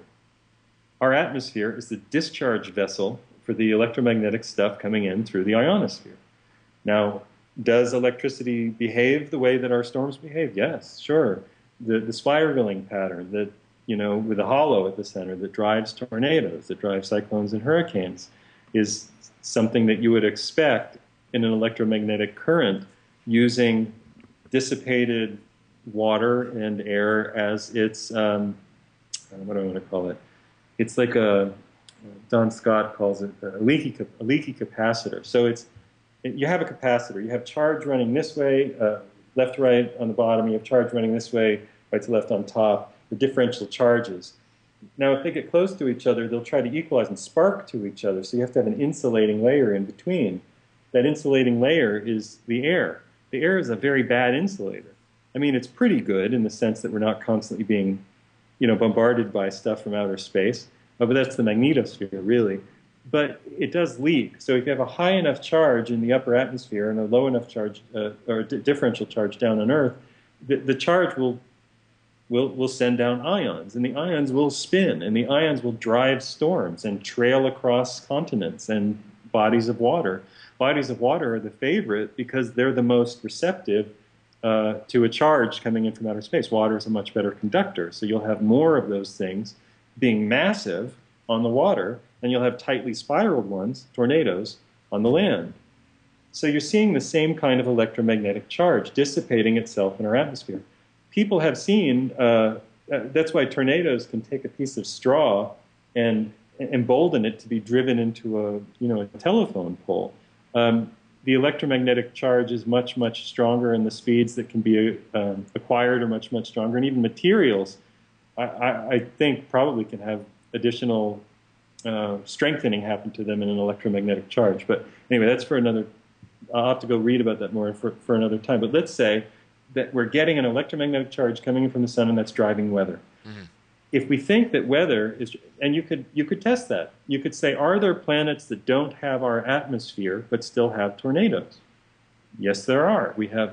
Our atmosphere is the discharge vessel for the electromagnetic stuff coming in through the ionosphere. Now, does electricity behave the way that our storms behave? Yes, sure. The, the spiraling pattern that, you know, with a hollow at the center that drives tornadoes, that drives cyclones and hurricanes, is something that you would expect in an electromagnetic current using dissipated water and air as its, um, what do I want to call it? It's like a, Don Scott calls it a leaky, a leaky capacitor. So it's, you have a capacitor. You have charge running this way, uh, left to right on the bottom. You have charge running this way, right to left on top. The differential charges. Now, if they get close to each other, they'll try to equalize and spark to each other. So you have to have an insulating layer in between. That insulating layer is the air. The air is a very bad insulator. I mean, it's pretty good in the sense that we're not constantly being, you know, bombarded by stuff from outer space. But that's the magnetosphere, really. But it does leak. So if you have a high enough charge in the upper atmosphere and a low enough charge, uh, or differential charge down on Earth, the, the charge will, will, will send down ions. And the ions will spin. And the ions will drive storms and trail across continents and bodies of water. Bodies of water are the favorite because they're the most receptive uh, to a charge coming in from outer space. Water is a much better conductor. So you'll have more of those things being massive on the water, and you'll have tightly spiraled ones, tornadoes, on the land. So you're seeing the same kind of electromagnetic charge dissipating itself in our atmosphere. People have seen, uh, uh, that's why tornadoes can take a piece of straw and embolden it to be driven into a, you know, a telephone pole. Um, the electromagnetic charge is much, much stronger, and the speeds that can be um, acquired are much, much stronger. And even materials, I, I, I think, probably can have additional uh, strengthening happen to them in an electromagnetic charge. But anyway, that's for another, I'll have to go read about that more for, for another time. But let's say that we're getting an electromagnetic charge coming in from the sun, and that's driving weather. Mm-hmm. If we think that weather is, and you could, you could test that. You could say, are there planets that don't have our atmosphere but still have tornadoes? Yes, there are. We have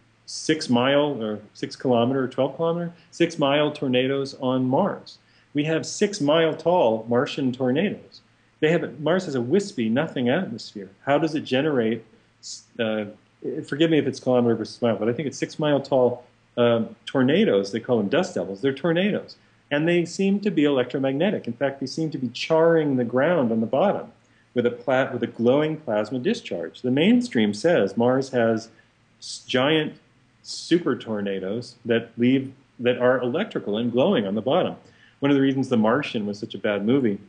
six mile or six kilometer or twelve kilometer, six mile tornadoes on Mars. We have six mile tall Martian tornadoes. They have, Mars has a wispy, nothing atmosphere. How does it generate, uh, forgive me if it's kilometer versus mile, but I think it's six mile tall um, tornadoes. They call them dust devils. They're tornadoes. And they seem to be electromagnetic. In fact, they seem to be charring the ground on the bottom with a, pla with a glowing plasma discharge. The mainstream says Mars has giant super tornadoes that leave, that are electrical and glowing on the bottom. One of the reasons The Martian was such a bad movie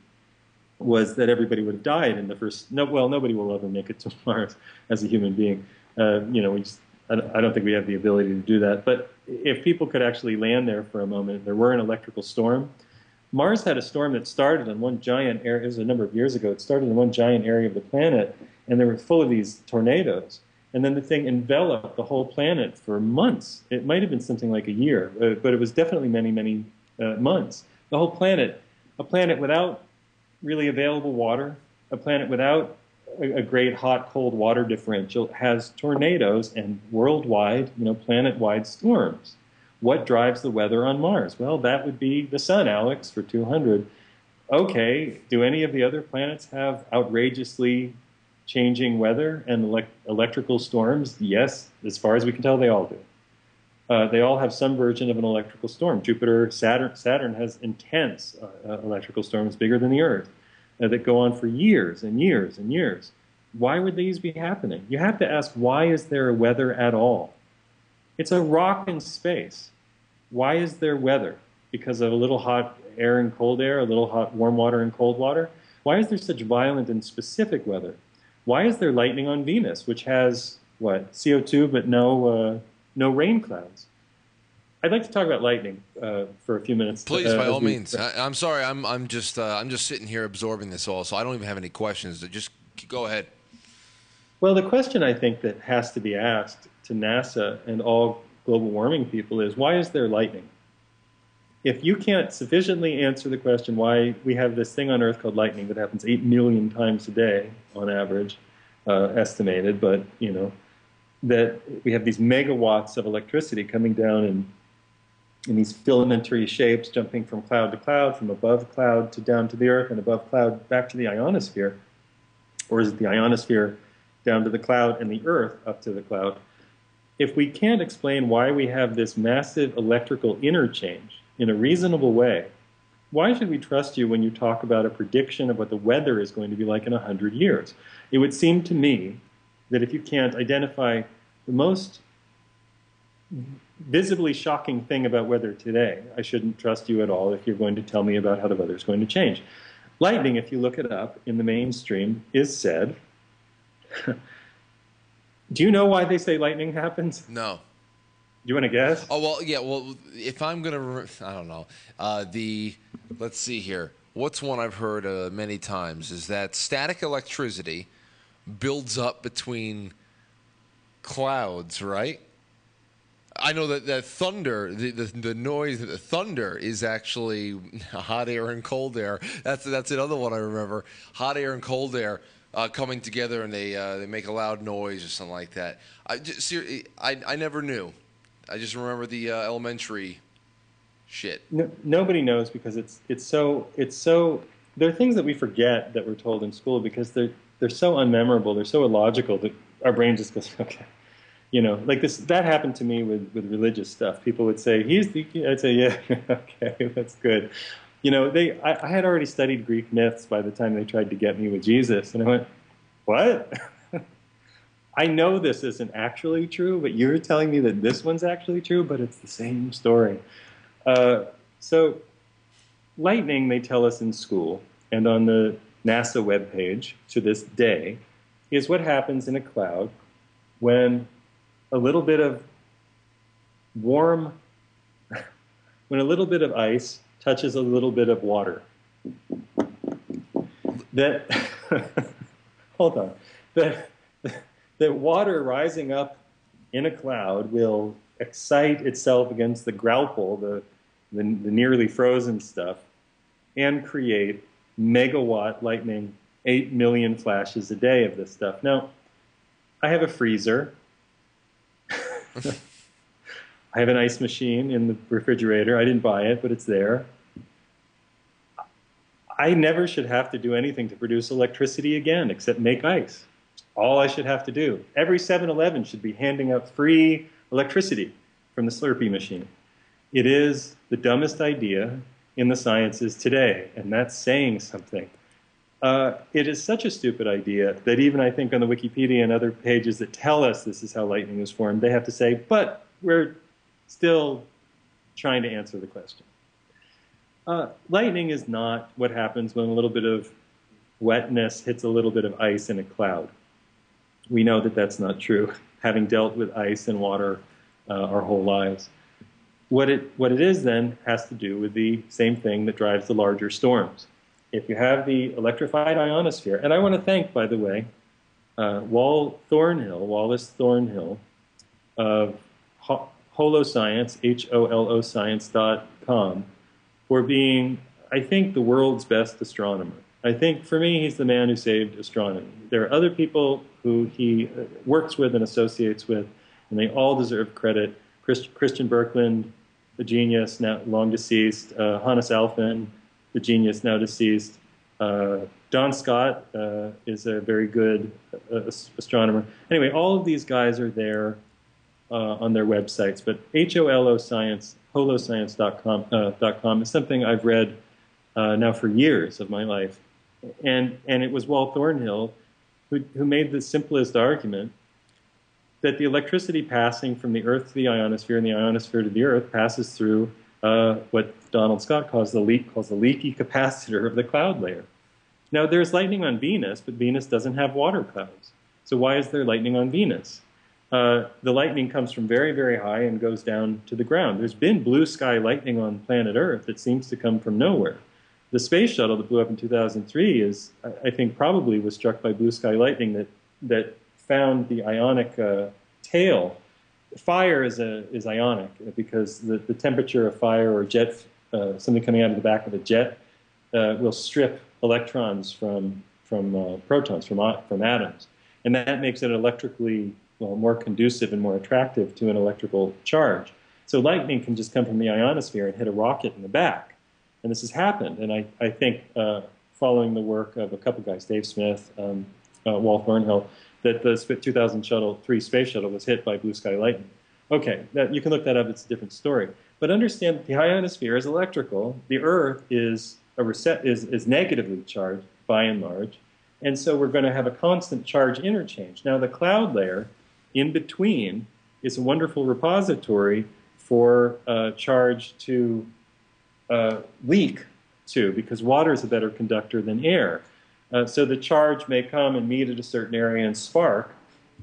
was that everybody would have died in the first, no, well, nobody will ever make it to Mars as a human being. Uh, you know, we just, I don't think we have the ability to do that. But if people could actually land there for a moment, there were an electrical storm. Mars had a storm that started in one giant area, it was a number of years ago, it started in one giant area of the planet, and they were full of these tornadoes. And then the thing enveloped the whole planet for months. It might have been something like a year, uh, but it was definitely many, many uh, months. The whole planet, a planet without really available water, a planet without a, a great hot-cold water differential, has tornadoes and worldwide, you know, planet-wide storms. What drives the weather on Mars? Well, that would be the sun, Alex, for two hundred. Okay, do any of the other planets have outrageously changing weather and elect electrical storms? Yes, as far as we can tell, they all do. Uh, they all have some version of an electrical storm. Jupiter, Saturn, Saturn has intense uh, electrical storms bigger than the Earth uh, that go on for years and years and years. Why would these be happening? You have to ask, why is there weather at all? It's a rock in space. Why is there weather? Because of a little hot air and cold air, a little hot warm water and cold water? Why is there such violent and specific weather? Why is there lightning on Venus, which has, what, C O two but no, uh, no rain clouds? I'd like to talk about lightning uh, for a few minutes. Please, uh, by all we, means. I, I'm sorry, I'm, I'm, just, uh, I'm just sitting here absorbing this all, so I don't even have any questions. Just go ahead. Well, the question I think that has to be asked to NASA and all global warming people is, why is there lightning? If you can't sufficiently answer the question why we have this thing on Earth called lightning that happens eight million times a day on average, uh, estimated, but, you know, that we have these megawatts of electricity coming down in, in these filamentary shapes, jumping from cloud to cloud, from above cloud to down to the Earth, and above cloud back to the ionosphere. Or is it the ionosphere down to the cloud and the Earth up to the cloud? If we can't explain why we have this massive electrical interchange in a reasonable way, why should we trust you when you talk about a prediction of what the weather is going to be like in a hundred years? It would seem to me that if you can't identify the most visibly shocking thing about weather today, I shouldn't trust you at all if you're going to tell me about how the weather is going to change. Lightning, if you look it up in the mainstream, is said. Do you know why they say lightning happens? No. Do you want to guess? Oh, well, yeah, well, if I'm going to, I don't know. Uh, the, let's see here. What's one I've heard uh, many times is that static electricity builds up between clouds, right? I know that, that thunder, the, the, the noise, the thunder is actually hot air and cold air. That's, that's another one I remember. Hot air and cold air uh, coming together, and they, uh, they make a loud noise or something like that. I, just, ser I, I never knew. I just remember the uh, elementary shit. No, nobody knows because it's it's so it's so. There are things that we forget that we're told in school because they're they're so unmemorable. They're so illogical that our brain just goes, okay, you know, like this. That happened to me with with religious stuff. People would say, "He's the," I'd say, "Yeah, okay, that's good." You know, they. I, I had already studied Greek myths by the time they tried to get me with Jesus, and I went, "What?" I know this isn't actually true, but you're telling me that this one's actually true, but it's the same story. Uh, so lightning, they tell us in school, and on the NASA webpage to this day, is what happens in a cloud when a little bit of warm, when a little bit of ice touches a little bit of water. That, hold on, that, that water rising up in a cloud will excite itself against the grauple, the, the, the nearly frozen stuff, and create megawatt lightning, eight million flashes a day of this stuff. Now, I have a freezer. I have an ice machine in the refrigerator. I didn't buy it, but it's there. I never should have to do anything to produce electricity again except make ice. All I should have to do. Every seven eleven should be handing out free electricity from the Slurpee machine. It is the dumbest idea in the sciences today, and that's saying something. Uh, it is such a stupid idea that even I think on the Wikipedia and other pages that tell us this is how lightning is formed, they have to say, but we're still trying to answer the question. Uh, lightning is not what happens when a little bit of wetness hits a little bit of ice in a cloud. We know that that's not true, having dealt with ice and water uh, our whole lives. What it, what it is then has to do with the same thing that drives the larger storms. If you have the electrified ionosphere, and I want to thank, by the way, uh, Wall Thornhill, Wallace Thornhill, of Holoscience, H O L O science dot com, for being, I think, the world's best astronomer. I think, for me, he's the man who saved astronomy. There are other people who he works with and associates with, and they all deserve credit. Christ, Christian Birkeland, the genius, now long deceased. Uh, Hannes Alfvén, the genius, now deceased. Uh, Don Scott uh, is a very good uh, astronomer. Anyway, all of these guys are there uh, on their websites, but H O L O Science, holoscience dot com uh, is something I've read uh, now for years of my life. And, and it was Walt Thornhill who, who made the simplest argument that the electricity passing from the Earth to the ionosphere and the ionosphere to the Earth passes through uh, what Donald Scott calls the, leak, calls the leaky capacitor of the cloud layer. Now, there's lightning on Venus, but Venus doesn't have water clouds. So why is there lightning on Venus? Uh, the lightning comes from very, very high and goes down to the ground. There's been blue sky lightning on planet Earth that seems to come from nowhere. The space shuttle that blew up in two thousand three is, I think, probably was struck by blue sky lightning that, that found the ionic uh, tail. Fire is, a, is ionic because the, the temperature of fire or jet, uh, something coming out of the back of a jet, uh, will strip electrons from, from uh, protons, from, from atoms. And that makes it electrically well, more conducive and more attractive to an electrical charge. So lightning can just come from the ionosphere and hit a rocket in the back. And this has happened. And I, I think, uh, following the work of a couple guys, Dave Smith, um, uh, Walt Thornhill, that the two thousand three space shuttle was hit by blue sky lightning. Okay, that, you can look that up. It's a different story. But understand that the ionosphere is electrical. The Earth is, a reset, is, is negatively charged, by and large. And so we're going to have a constant charge interchange. Now, the cloud layer in between is a wonderful repository for uh, charge to uh, leak to, because water is a better conductor than air. Uh, so the charge may come and meet at a certain area and spark.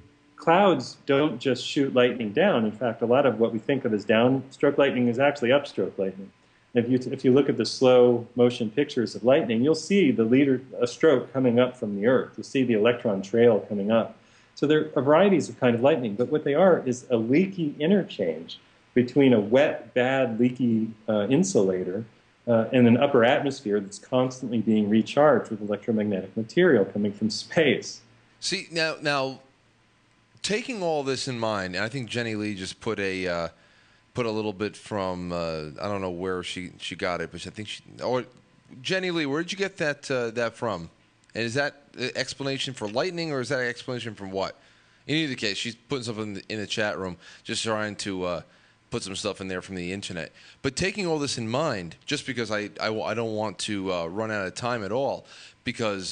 Clouds don't just shoot lightning down. In fact, a lot of what we think of as downstroke lightning is actually upstroke lightning. And if you, if you look at the slow motion pictures of lightning, you'll see the leader, a stroke coming up from the Earth. You'll see the electron trail coming up. So there are varieties of kind of lightning, but what they are is a leaky interchange between a wet, bad, leaky uh, insulator uh, and an upper atmosphere that's constantly being recharged with electromagnetic material coming from space. See, now, now taking all this in mind, and I think Jenny Lee just put a uh, put a little bit from uh, I don't know where she she got it, but I think she. Or Jenny Lee, where did you get that uh, that from? And is that an explanation for lightning, or is that an explanation from what? In either case, she's putting something in the, in the chat room, just trying to uh, put some stuff in there from the internet. But taking all this in mind, just because I, I, I don't want to uh, run out of time at all, because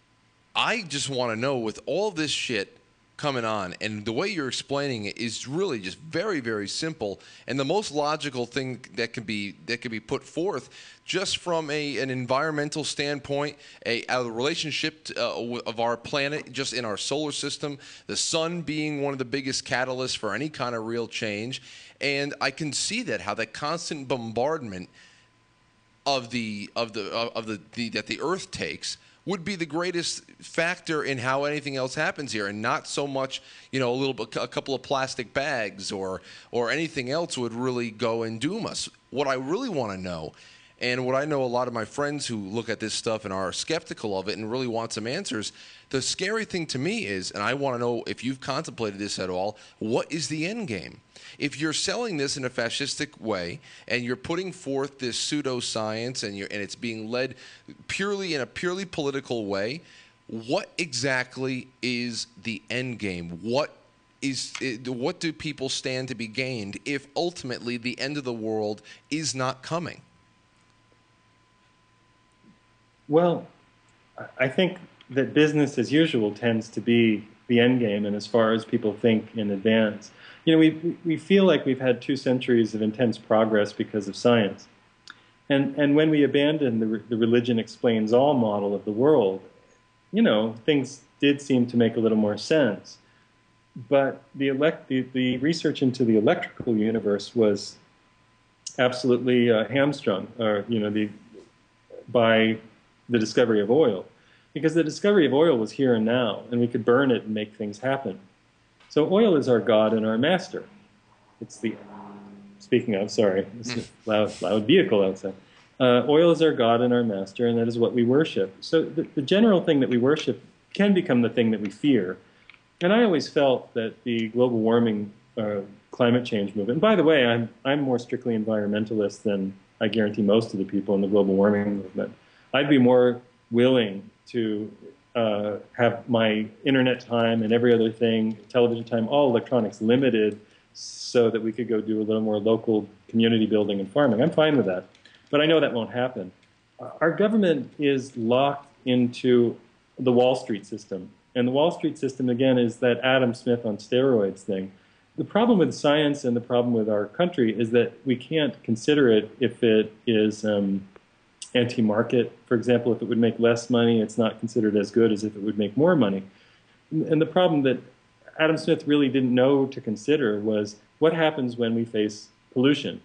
I just want to know, with all this shit coming on, and the way you're explaining it is really just very, very simple, and the most logical thing that can be that can be put forth, just from a an environmental standpoint, a, a relationship to, uh, of our planet, just in our solar system, the sun being one of the biggest catalysts for any kind of real change, and I can see that how that constant bombardment of the of the of the, the that the Earth takes would be the greatest factor in how anything else happens here, and not so much, you know, a little bit, a couple of plastic bags or or anything else would really go and doom us. What I really want to know, and what I know a lot of my friends who look at this stuff and are skeptical of it and really want some answers, the scary thing to me is, and I want to know if you've contemplated this at all, what is the end game? If you're selling this in a fascistic way and you're putting forth this pseudoscience and you're and it's being led purely in a purely political way, what exactly is the end game? What is what do people stand to be gained if ultimately the end of the world is not coming? Well, I think that business as usual tends to be the end game, and as far as people think in advance. You know, we, we feel like we've had two centuries of intense progress because of science. And, and when we abandoned the, the religion explains all model of the world, you know, things did seem to make a little more sense. But the, elect, the, the research into the electrical universe was absolutely uh, hamstrung, or, you know, the, by the discovery of oil. Because the discovery of oil was here and now, and we could burn it and make things happen. So oil is our God and our master. It's the, speaking of, sorry, it's a loud, loud vehicle outside. Uh, oil is our God and our master, and that is what we worship. So the, the general thing that we worship can become the thing that we fear. And I always felt that the global warming, uh, climate change movement, and by the way, I'm, I'm more strictly environmentalist than I guarantee most of the people in the global warming movement. I'd be more willing to uh, have my internet time and every other thing, television time, all electronics limited so that we could go do a little more local community building and farming. I'm fine with that. But I know that won't happen. Our government is locked into the Wall Street system. And the Wall Street system, again, is that Adam Smith on steroids thing. The problem with science and the problem with our country is that we can't consider it if it is um, anti-market. For example, if it would make less money, it's not considered as good as if it would make more money. And the problem that Adam Smith really didn't know to consider was what happens when we face pollution.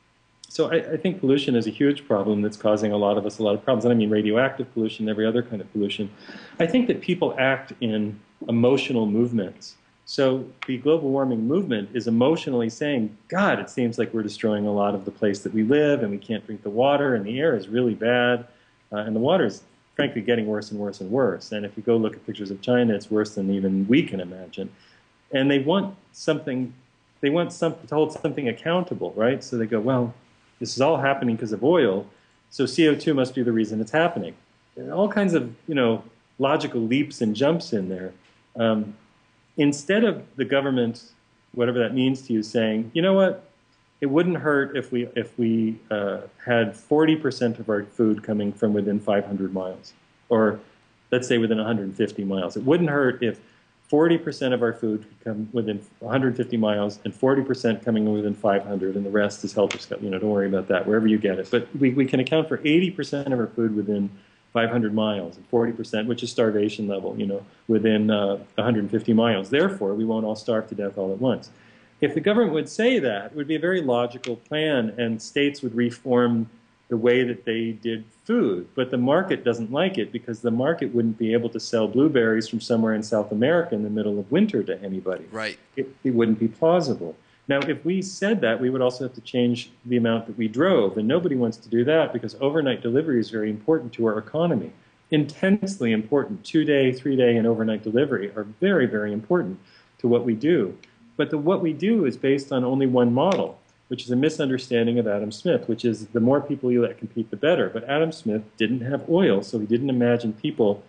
So I, I think pollution is a huge problem that's causing a lot of us a lot of problems. And I mean radioactive pollution, every other kind of pollution. I think that people act in emotional movements. So the global warming movement is emotionally saying, God, it seems like we're destroying a lot of the place that we live, and we can't drink the water, and the air is really bad, uh, and the water is frankly getting worse and worse and worse. And if you go look at pictures of China, it's worse than even we can imagine. And they want something, they want some, to hold something accountable, right? So they go, well, this is all happening because of oil, so C O two must be the reason it's happening. There are all kinds of, you know, logical leaps and jumps in there. Um, instead of the government, whatever that means to you, saying, you know what, it wouldn't hurt if we if we uh, had forty percent of our food coming from within five hundred miles, or let's say within one hundred fifty miles. It wouldn't hurt if forty percent of our food could come within one hundred fifty miles and forty percent coming within five hundred, and the rest is helter skelter. You know, don't worry about that, wherever you get it. But we, we can account for eighty percent of our food within five hundred miles, and forty percent, which is starvation level, you know, within uh, one hundred fifty miles. Therefore, we won't all starve to death all at once. If the government would say that, it would be a very logical plan, and states would reform the way that they did food. But the market doesn't like it, because the market wouldn't be able to sell blueberries from somewhere in South America in the middle of winter to anybody. Right. It, it wouldn't be plausible. Now, if we said that, we would also have to change the amount that we drove, and nobody wants to do that because overnight delivery is very important to our economy. Intensely important. Two-day, three-day, and overnight delivery are very, very important to what we do. But the, what we do is based on only one model, which is a misunderstanding of Adam Smith, which is the more people you let compete, the better. But Adam Smith didn't have oil, so he didn't imagine people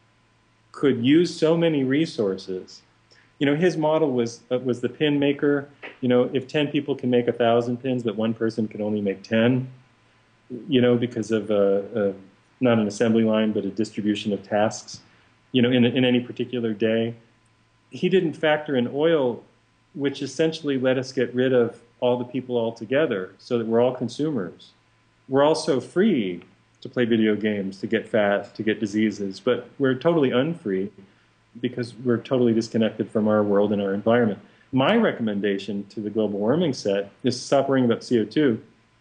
could use so many resources. You know, his model was uh, was the pin maker. You know, if ten people can make a thousand pins, but one person can only make ten, you know, because of uh, uh, not an assembly line, but a distribution of tasks, you know, in, in any particular day. He didn't factor in oil, which essentially let us get rid of all the people altogether so that we're all consumers. We're also free to play video games, to get fat, to get diseases, but we're totally unfree because we're totally disconnected from our world and our environment. My recommendation to the global warming set is to stop worrying about C O two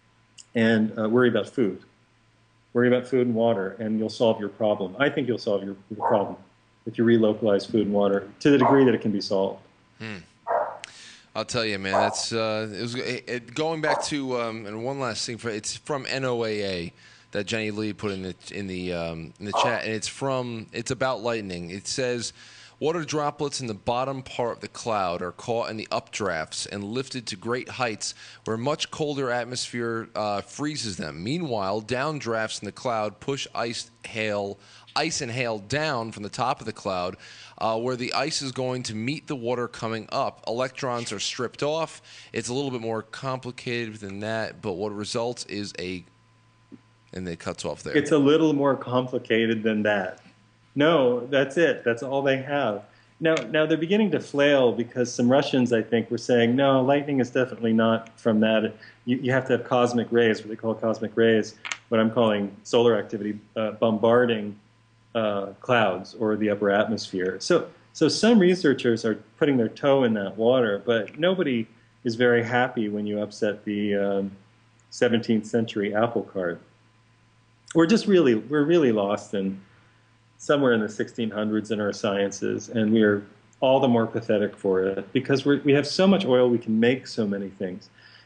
and uh, worry about food. Worry about food and water, and you'll solve your problem. I think you'll solve your, your problem if you relocalize food and water to the degree that it can be solved. Hmm. I'll tell you, man. That's uh, it was it, it, going back to um, and one last thing for it's from N O A A that Jenny Lee put in the in the um, in the chat, and it's from it's about lightning. It says water droplets in the bottom part of the cloud are caught in the updrafts and lifted to great heights where much colder atmosphere uh, freezes them. Meanwhile, downdrafts in the cloud push ice hail. ice and hail down from the top of the cloud uh, where the ice is going to meet the water coming up. Electrons are stripped off. It's a little bit more complicated than that, but what results is a... And it cuts off there. It's a little more complicated than that. No, that's it. That's all they have. Now, now they're beginning to flail because some Russians, I think, were saying, no, lightning is definitely not from that. You, you have to have cosmic rays, what they call cosmic rays, what I'm calling solar activity, uh, bombarding Uh, clouds or the upper atmosphere. So, so some researchers are putting their toe in that water, but nobody is very happy when you upset the um, seventeenth century apple cart. We're just really, we're really lost in somewhere in the sixteen hundreds in our sciences, and we are all the more pathetic for it because we're, we have so much oil, we can make so many things.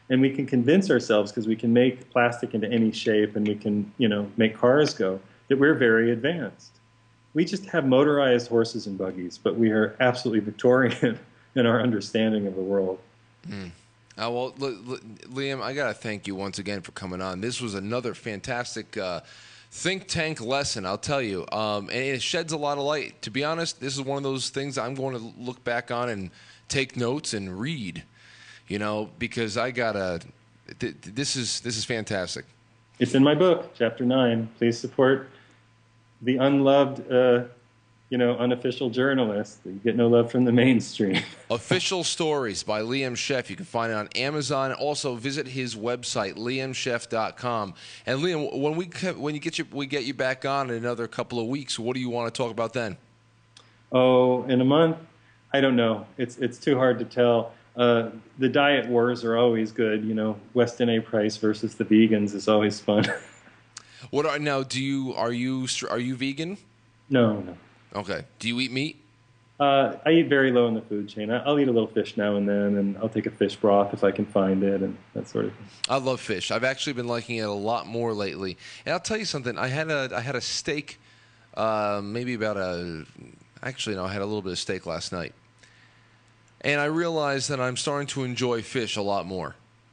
And we can convince ourselves, because we can make plastic into any shape and we can, you know, make cars go, that we're very advanced. We just have motorized horses and buggies, but we are absolutely Victorian in our understanding of the world. Mm. Uh, well, L- L- Liam, I got to thank you once again for coming on. This was another fantastic uh, think tank lesson, I'll tell you. Um, and it sheds a lot of light. To be honest, this is one of those things I'm going to look back on and take notes and read, you know, because I got to th- – this is this is fantastic. It's in my book, Chapter nine. Please support the unloved, uh, you know, unofficial journalist. You get no love from the mainstream. Official Stories by Liam Sheff. You can find it on Amazon. Also, visit his website, liam sheff dot com. And Liam, when we when you get you we get you back on in another couple of weeks, what do you want to talk about then? Oh, in a month? I don't know. It's it's too hard to tell. Uh, the diet wars are always good. You know, Weston A. Price versus the vegans is always fun. What are now? Do you are you are you vegan? No, no. Okay. Do you eat meat? Uh, I eat very low in the food chain. I, I'll eat a little fish now and then, and I'll take a fish broth if I can find it, and that sort of thing. I love fish. I've actually been liking it a lot more lately. And I'll tell you something. I had a I had a steak, uh, maybe about a. Actually, no, I had a little bit of steak last night, and I realized that I'm starting to enjoy fish a lot more.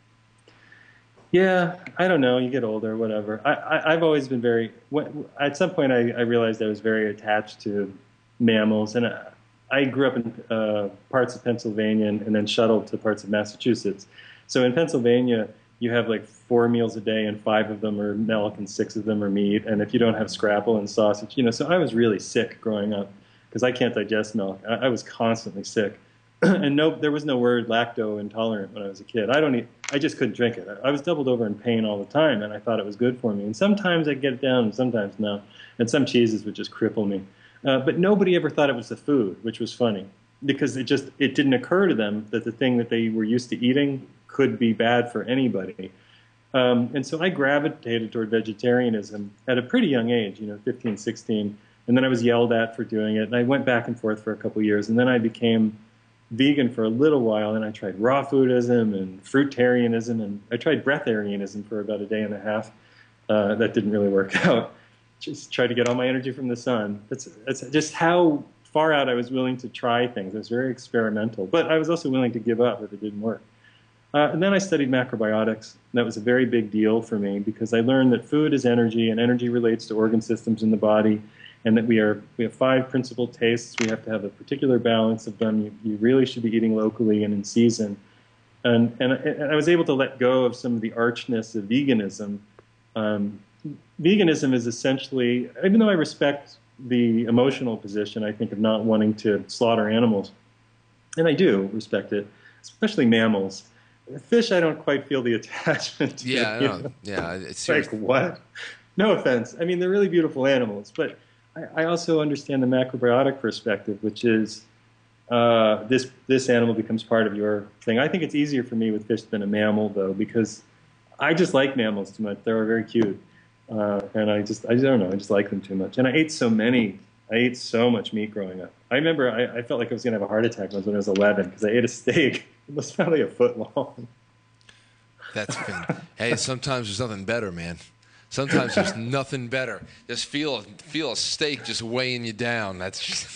Yeah, I don't know. You get older, whatever. I, I, I've always been very. At some point, I, I realized I was very attached to mammals, and I, I grew up in uh, parts of Pennsylvania and, and then shuttled to parts of Massachusetts. So in Pennsylvania, you have like four meals a day, and five of them are milk, and six of them are meat. And if you don't have scrapple and sausage, you know. So I was really sick growing up because I can't digest milk. I, I was constantly sick. And no, there was no word lacto intolerant when I was a kid. I don't eat, I just couldn't drink it. I was doubled over in pain all the time, and I thought it was good for me. And sometimes I'd get it down, and sometimes no. And some cheeses would just cripple me. Uh, but nobody ever thought it was the food, which was funny, because it just it didn't occur to them that the thing that they were used to eating could be bad for anybody. Um, and so I gravitated toward vegetarianism at a pretty young age, you know, fifteen, sixteen. And then I was yelled at for doing it, and I went back and forth for a couple years, and then I became vegan for a little while, and I tried raw foodism and fruitarianism, and I tried breatharianism for about a day and a half. Uh, that didn't really work out. Just tried to get all my energy from the sun. That's, that's just how far out I was willing to try things. I was very experimental, but I was also willing to give up if it didn't work. Uh, and then I studied macrobiotics. That was a very big deal for me because I learned that food is energy, and energy relates to organ systems in the body, and that we are we have five principal tastes. We have to have a particular balance of them. You, you really should be eating locally and in season. And, and, and I was able to let go of some of the archness of veganism. Um, veganism is essentially, even though I respect the emotional position, I think, of not wanting to slaughter animals, and I do respect it, especially mammals. Fish, I don't quite feel the attachment to. Yeah, you no, know? yeah. It's like, what? No offense. I mean, they're really beautiful animals, but I, I also understand the macrobiotic perspective, which is uh, this this animal becomes part of your thing. I think it's easier for me with fish than a mammal, though, because I just like mammals too much. They're very cute, uh, and I just I don't know. I just like them too much, and I ate so many. I ate so much meat growing up. I remember I, I felt like I was going to have a heart attack when I was eleven because I ate a steak. It was probably a foot long. That's been, hey, sometimes there's nothing better, man. Sometimes there's nothing better. Just feel feel a steak just weighing you down. That's just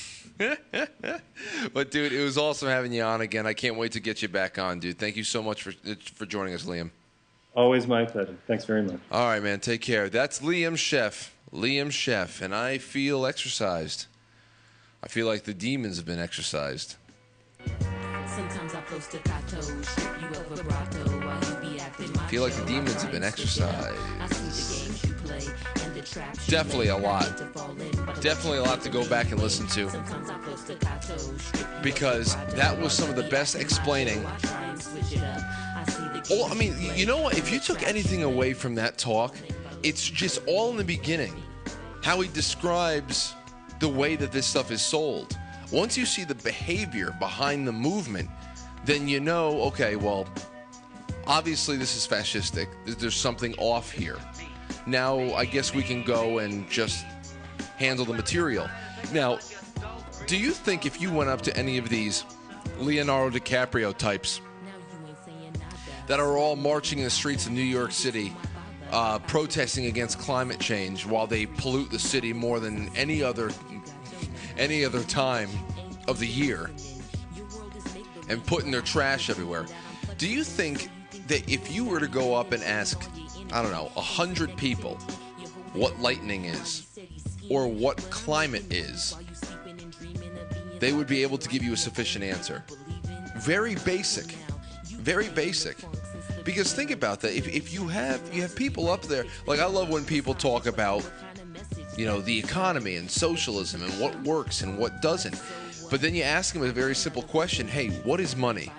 But, dude, it was awesome having you on again. I can't wait to get you back on, dude. Thank you so much for for joining us, Liam. Always my pleasure. Thanks very much. All right, man. Take care. That's Liam Sheff. Liam Sheff. And I feel exercised. I feel like the demons have been exercised. Sometimes I flow staccato, strip you of vibrato while you be acting macho. I feel like the demons have been exercised. I see the games you play and the traps you Definitely a make. lot. Definitely a lot to go back and listen to. Sometimes I flow staccato, strip you of Because vibrato that while was some of the you be best acting explaining. macho. I try and switch it up. I see the Oh, I games mean, you you know what? play If you and the took traps anything you away make. from that talk, it's just all in the beginning. How he describes the way that this stuff is sold. Once you see the behavior behind the movement, then you know, okay, well, obviously this is fascistic. There's something off here. Now, I guess we can go and just handle the material. Now, do you think if you went up to any of these Leonardo DiCaprio types that are all marching in the streets of New York City, uh, protesting against climate change while they pollute the city more than any other any other time of the year, and putting their trash everywhere. Do you think that if you were to go up and ask, I don't know, a hundred people what lightning is or what climate is, they would be able to give you a sufficient answer? Very basic. Very basic. Because think about that. If, if you have you have people up there, like I love when people talk about, you know, the economy and socialism and what works and what doesn't. But then you ask them a very simple question. Hey, what is money?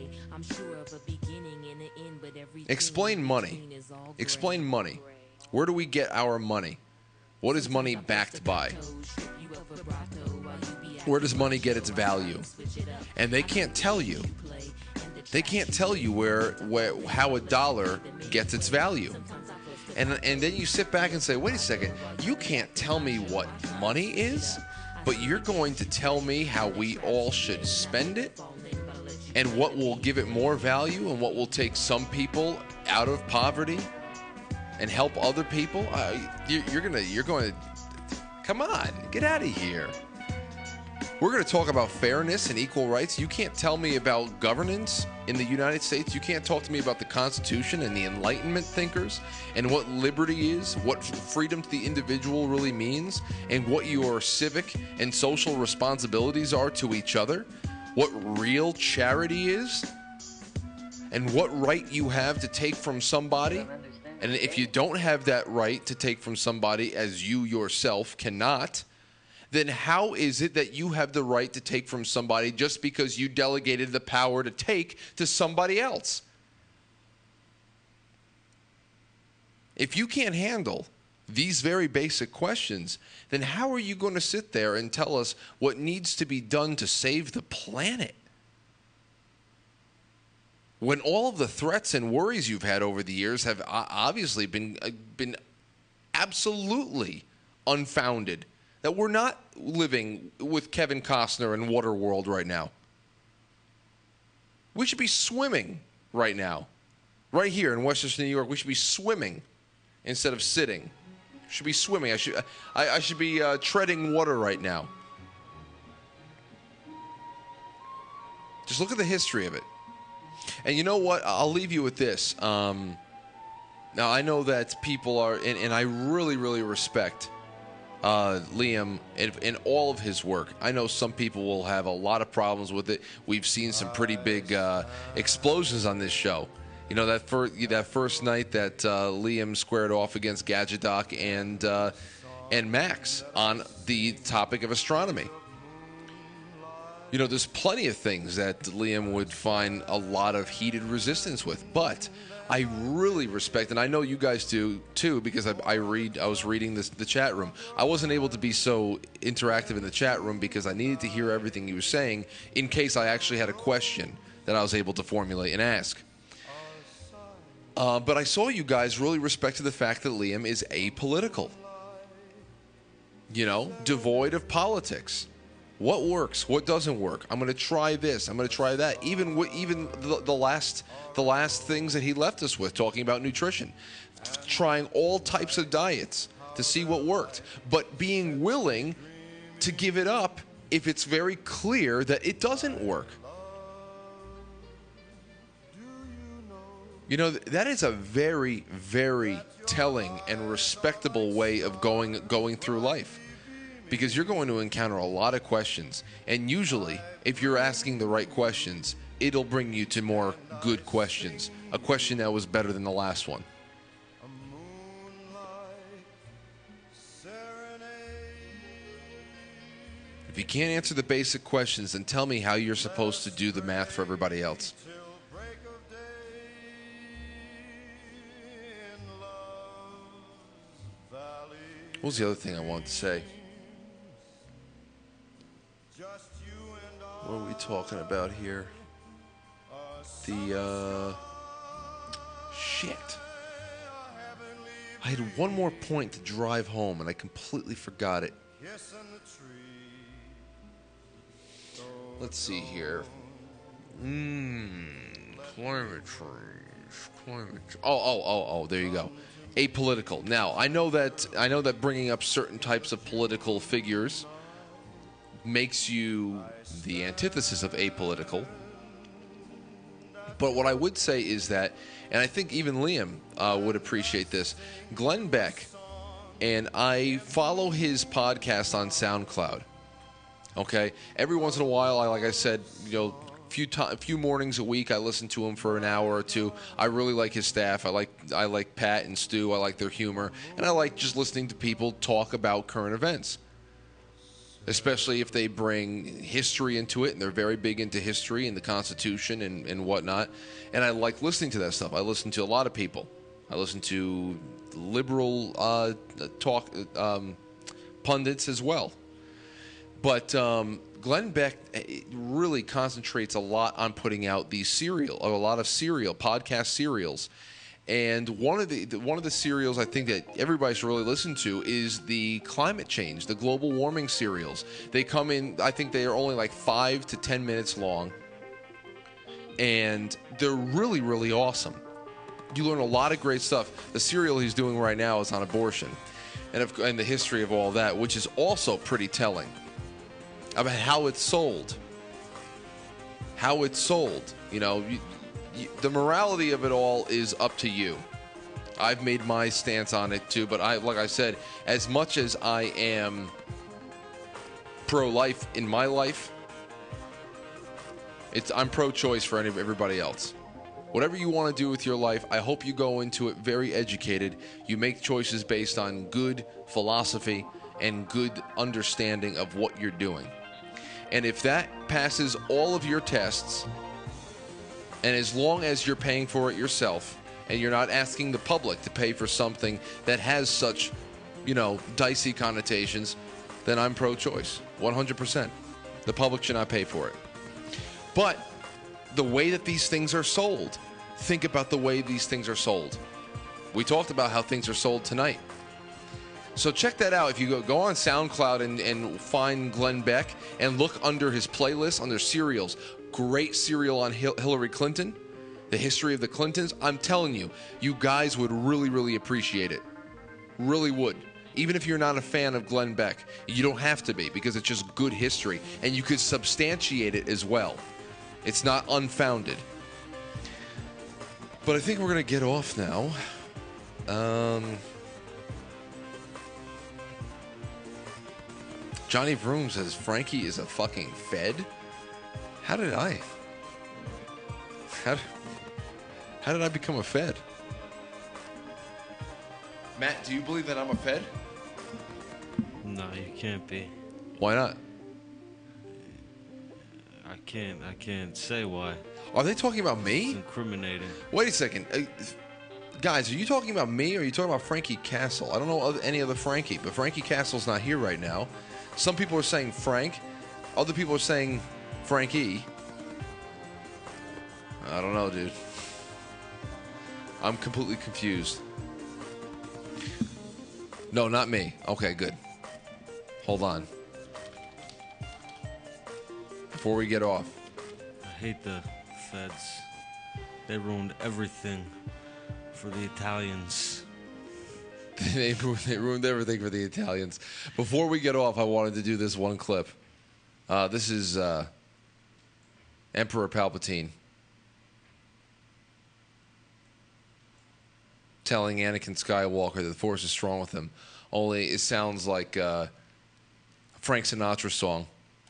Explain money. Explain money. Where do we get our money? What is money backed by? Where does money get its value? And they can't tell you. They can't tell you where, where how a dollar gets its value. And and then you sit back and say, wait a second, you can't tell me what money is, but you're going to tell me how we all should spend it and what will give it more value and what will take some people out of poverty and help other people? Uh, you, you're gonna, you're going to, come on, get out of here. We're going to talk about fairness and equal rights. You can't tell me about governance in the United States. You can't talk to me about the Constitution and the Enlightenment thinkers and what liberty is, what freedom to the individual really means, and what your civic and social responsibilities are to each other, what real charity is, and what right you have to take from somebody. And if you don't have that right to take from somebody, as you yourself cannot, then how is it that you have the right to take from somebody just because you delegated the power to take to somebody else? If you can't handle these very basic questions, then how are you going to sit there and tell us what needs to be done to save the planet? When all of the threats and worries you've had over the years have obviously been been absolutely unfounded. That we're not living with Kevin Costner in Waterworld right now. We should be swimming right now. Right here in Westchester, New York, we should be swimming instead of sitting. We should be swimming. I should, I, I should be uh, treading water right now. Just look at the history of it. And you know what? I'll leave you with this. Um, now, I know that people are, and, and I really, really respect Uh, Liam, in, in all of his work. I know some people will have a lot of problems with it. We've seen some pretty big uh, explosions on this show. You know, that, fir- that first night that uh, Liam squared off against Gadget Doc and, uh, and Max on the topic of astronomy. You know, there's plenty of things that Liam would find a lot of heated resistance with, but I really respect, and I know you guys do too, because I, I read. I was reading this, the chat room. I wasn't able to be so interactive in the chat room because I needed to hear everything he was saying in case I actually had a question that I was able to formulate and ask. Uh, but I saw you guys really respected the fact that Liam is apolitical. You know, devoid of politics. What works? What doesn't work? I'm going to try this. I'm going to try that. Even even the, the last the last things that he left us with, talking about nutrition, trying all types of diets to see what worked, but being willing to give it up if it's very clear that it doesn't work. You know, that is a very, very telling and respectable way of going going through life. Because you're going to encounter a lot of questions. And usually, if you're asking the right questions, it'll bring you to more good questions. A question that was better than the last one. If you can't answer the basic questions, then tell me how you're supposed to do the math for everybody else. What was the other thing I wanted to say? What are we talking about here? The, uh... Shit. I had one more point to drive home, and I completely forgot it. Let's see here. Mmm... Climate change. Climate change. Oh, oh, oh, oh. There you go. Apolitical. Now, I know that I know that bringing up certain types of political figures makes you the antithesis of apolitical. But what I would say is that, and I think even Liam uh, would appreciate this, Glenn Beck, and I follow his podcast on SoundCloud. Okay, every once in a while, I like I said, you know, few to- a few mornings a week, I listen to him for an hour or two. I really like his staff. I like I like Pat and Stu. I like their humor, and I like just listening to people talk about current events, especially if they bring history into it, and they're very big into history and the Constitution and, and whatnot. And I like listening to that stuff. I listen to a lot of people. I listen to liberal uh, talk um, pundits as well. But um, Glenn Beck really concentrates a lot on putting out these serial, a lot of serial podcast serials, and one of the one of the serials I think that everybody should really listen to is the climate change, the global warming serials. They come in, I think they are only like five to ten minutes long, and they're really really awesome. You learn a lot of great stuff. The serial he's doing right now is on abortion, and of, and the history of all that, which is also pretty telling. About how it's sold. How it's sold. You know, you, you, the morality of it all is up to you. I've made my stance on it too, but I, like I said, as much as I am pro-life in my life, it's I'm pro-choice for any, everybody else. Whatever you want to do with your life, I hope you go into it very educated. You make choices based on good philosophy and good understanding of what you're doing. And if that passes all of your tests, and as long as you're paying for it yourself, and you're not asking the public to pay for something that has such, you know, dicey connotations, then I'm pro-choice, one hundred percent. The public should not pay for it. But the way that these things are sold, think about the way these things are sold. We talked about how things are sold tonight. So check that out. If you go, go on SoundCloud and, and find Glenn Beck and look under his playlist, under serials. Great serial on Hil- Hillary Clinton, the history of the Clintons. I'm telling you, you guys would really, really appreciate it. Really would. Even if you're not a fan of Glenn Beck, you don't have to be, because it's just good history. And you could substantiate it as well. It's not unfounded. But I think we're going to get off now. Um... Johnny Vroom says Frankie is a fucking Fed. How did I? How, how did I become a Fed? Matt, do you believe that I'm a Fed? No, you can't be. Why not? I can't. I can't say why. Are they talking about me? It's incriminating. Wait a second. Uh, guys, are you talking about me or are you talking about Frankie Castle? I don't know any other Frankie, but Frankie Castle's not here right now. Some people are saying Frank. Other people are saying Frankie. I don't know, dude. I'm completely confused. No, not me. Okay, good. Hold on. Before we get off. I hate the feds. They ruined everything for the Italians. They ruined everything for the Italians. Before we get off, I wanted to do this one clip. Uh, this is uh, Emperor Palpatine telling Anakin Skywalker that the Force is strong with him. Only it sounds like uh, Frank Sinatra song.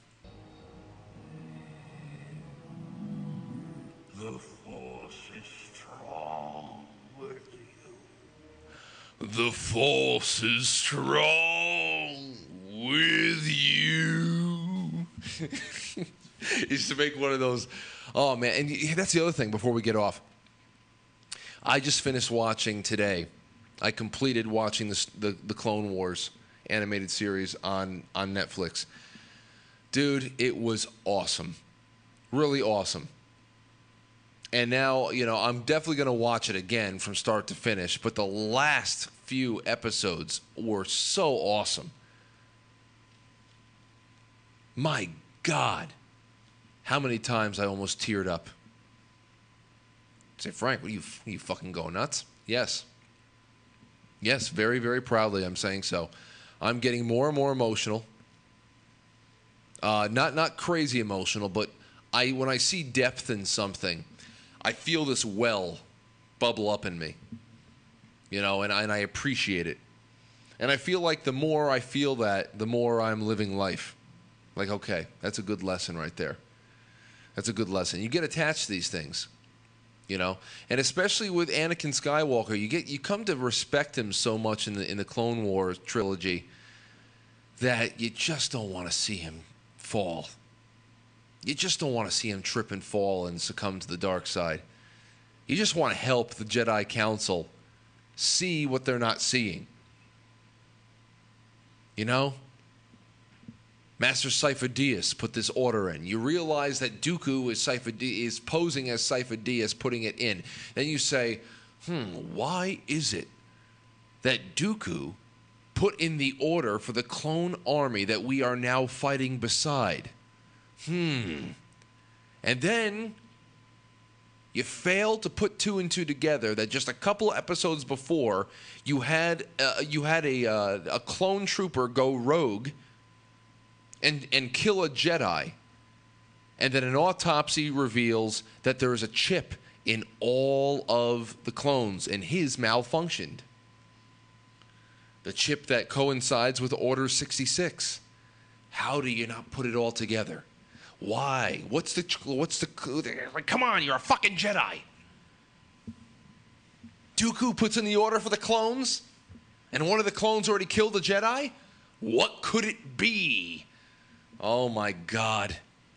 The Force is strong with you. The Force is strong with you. He used to make one of those. Oh, man. And that's the other thing before we get off. I just finished watching today. I completed watching the, the, the Clone Wars animated series on, on Netflix. Dude, it was awesome. Really awesome. And now, you know, I'm definitely going to watch it again from start to finish. But the last few episodes were so awesome. My God. How many times I almost teared up. Say, Frank, what are you, are you fucking going nuts? Yes. Yes, very, very proudly I'm saying so. I'm getting more and more emotional. Uh, not not crazy emotional, but I when I see depth in something, I feel this well bubble up in me. You know, and I, and I appreciate it. And I feel like the more I feel that, the more I'm living life. Like, okay, that's a good lesson right there. That's a good lesson. You get attached to these things, you know, and especially with Anakin Skywalker, you get you come to respect him so much in the in the Clone Wars trilogy that you just don't want to see him fall. You just don't want to see him trip and fall and succumb to the dark side. You just want to help the Jedi Council see what they're not seeing. You know? Master Sifo Dyas put this order in. You realize that Dooku is, Sifo D- is posing as Sifo Dyas, putting it in. Then you say, hmm, why is it that Dooku put in the order for the clone army that we are now fighting beside? Hmm. And then you fail to put two and two together that just a couple episodes before you had uh, you had a uh, a clone trooper go rogue and and kill a Jedi, and then an autopsy reveals that there is a chip in all of the clones and his malfunctioned. The chip that coincides with Order sixty-six. How do you not put it all together? Why? What's the, what's the, like, come on, you're a fucking Jedi. Dooku puts in the order for the clones, and one of the clones already killed a Jedi? What could it be? Oh my God.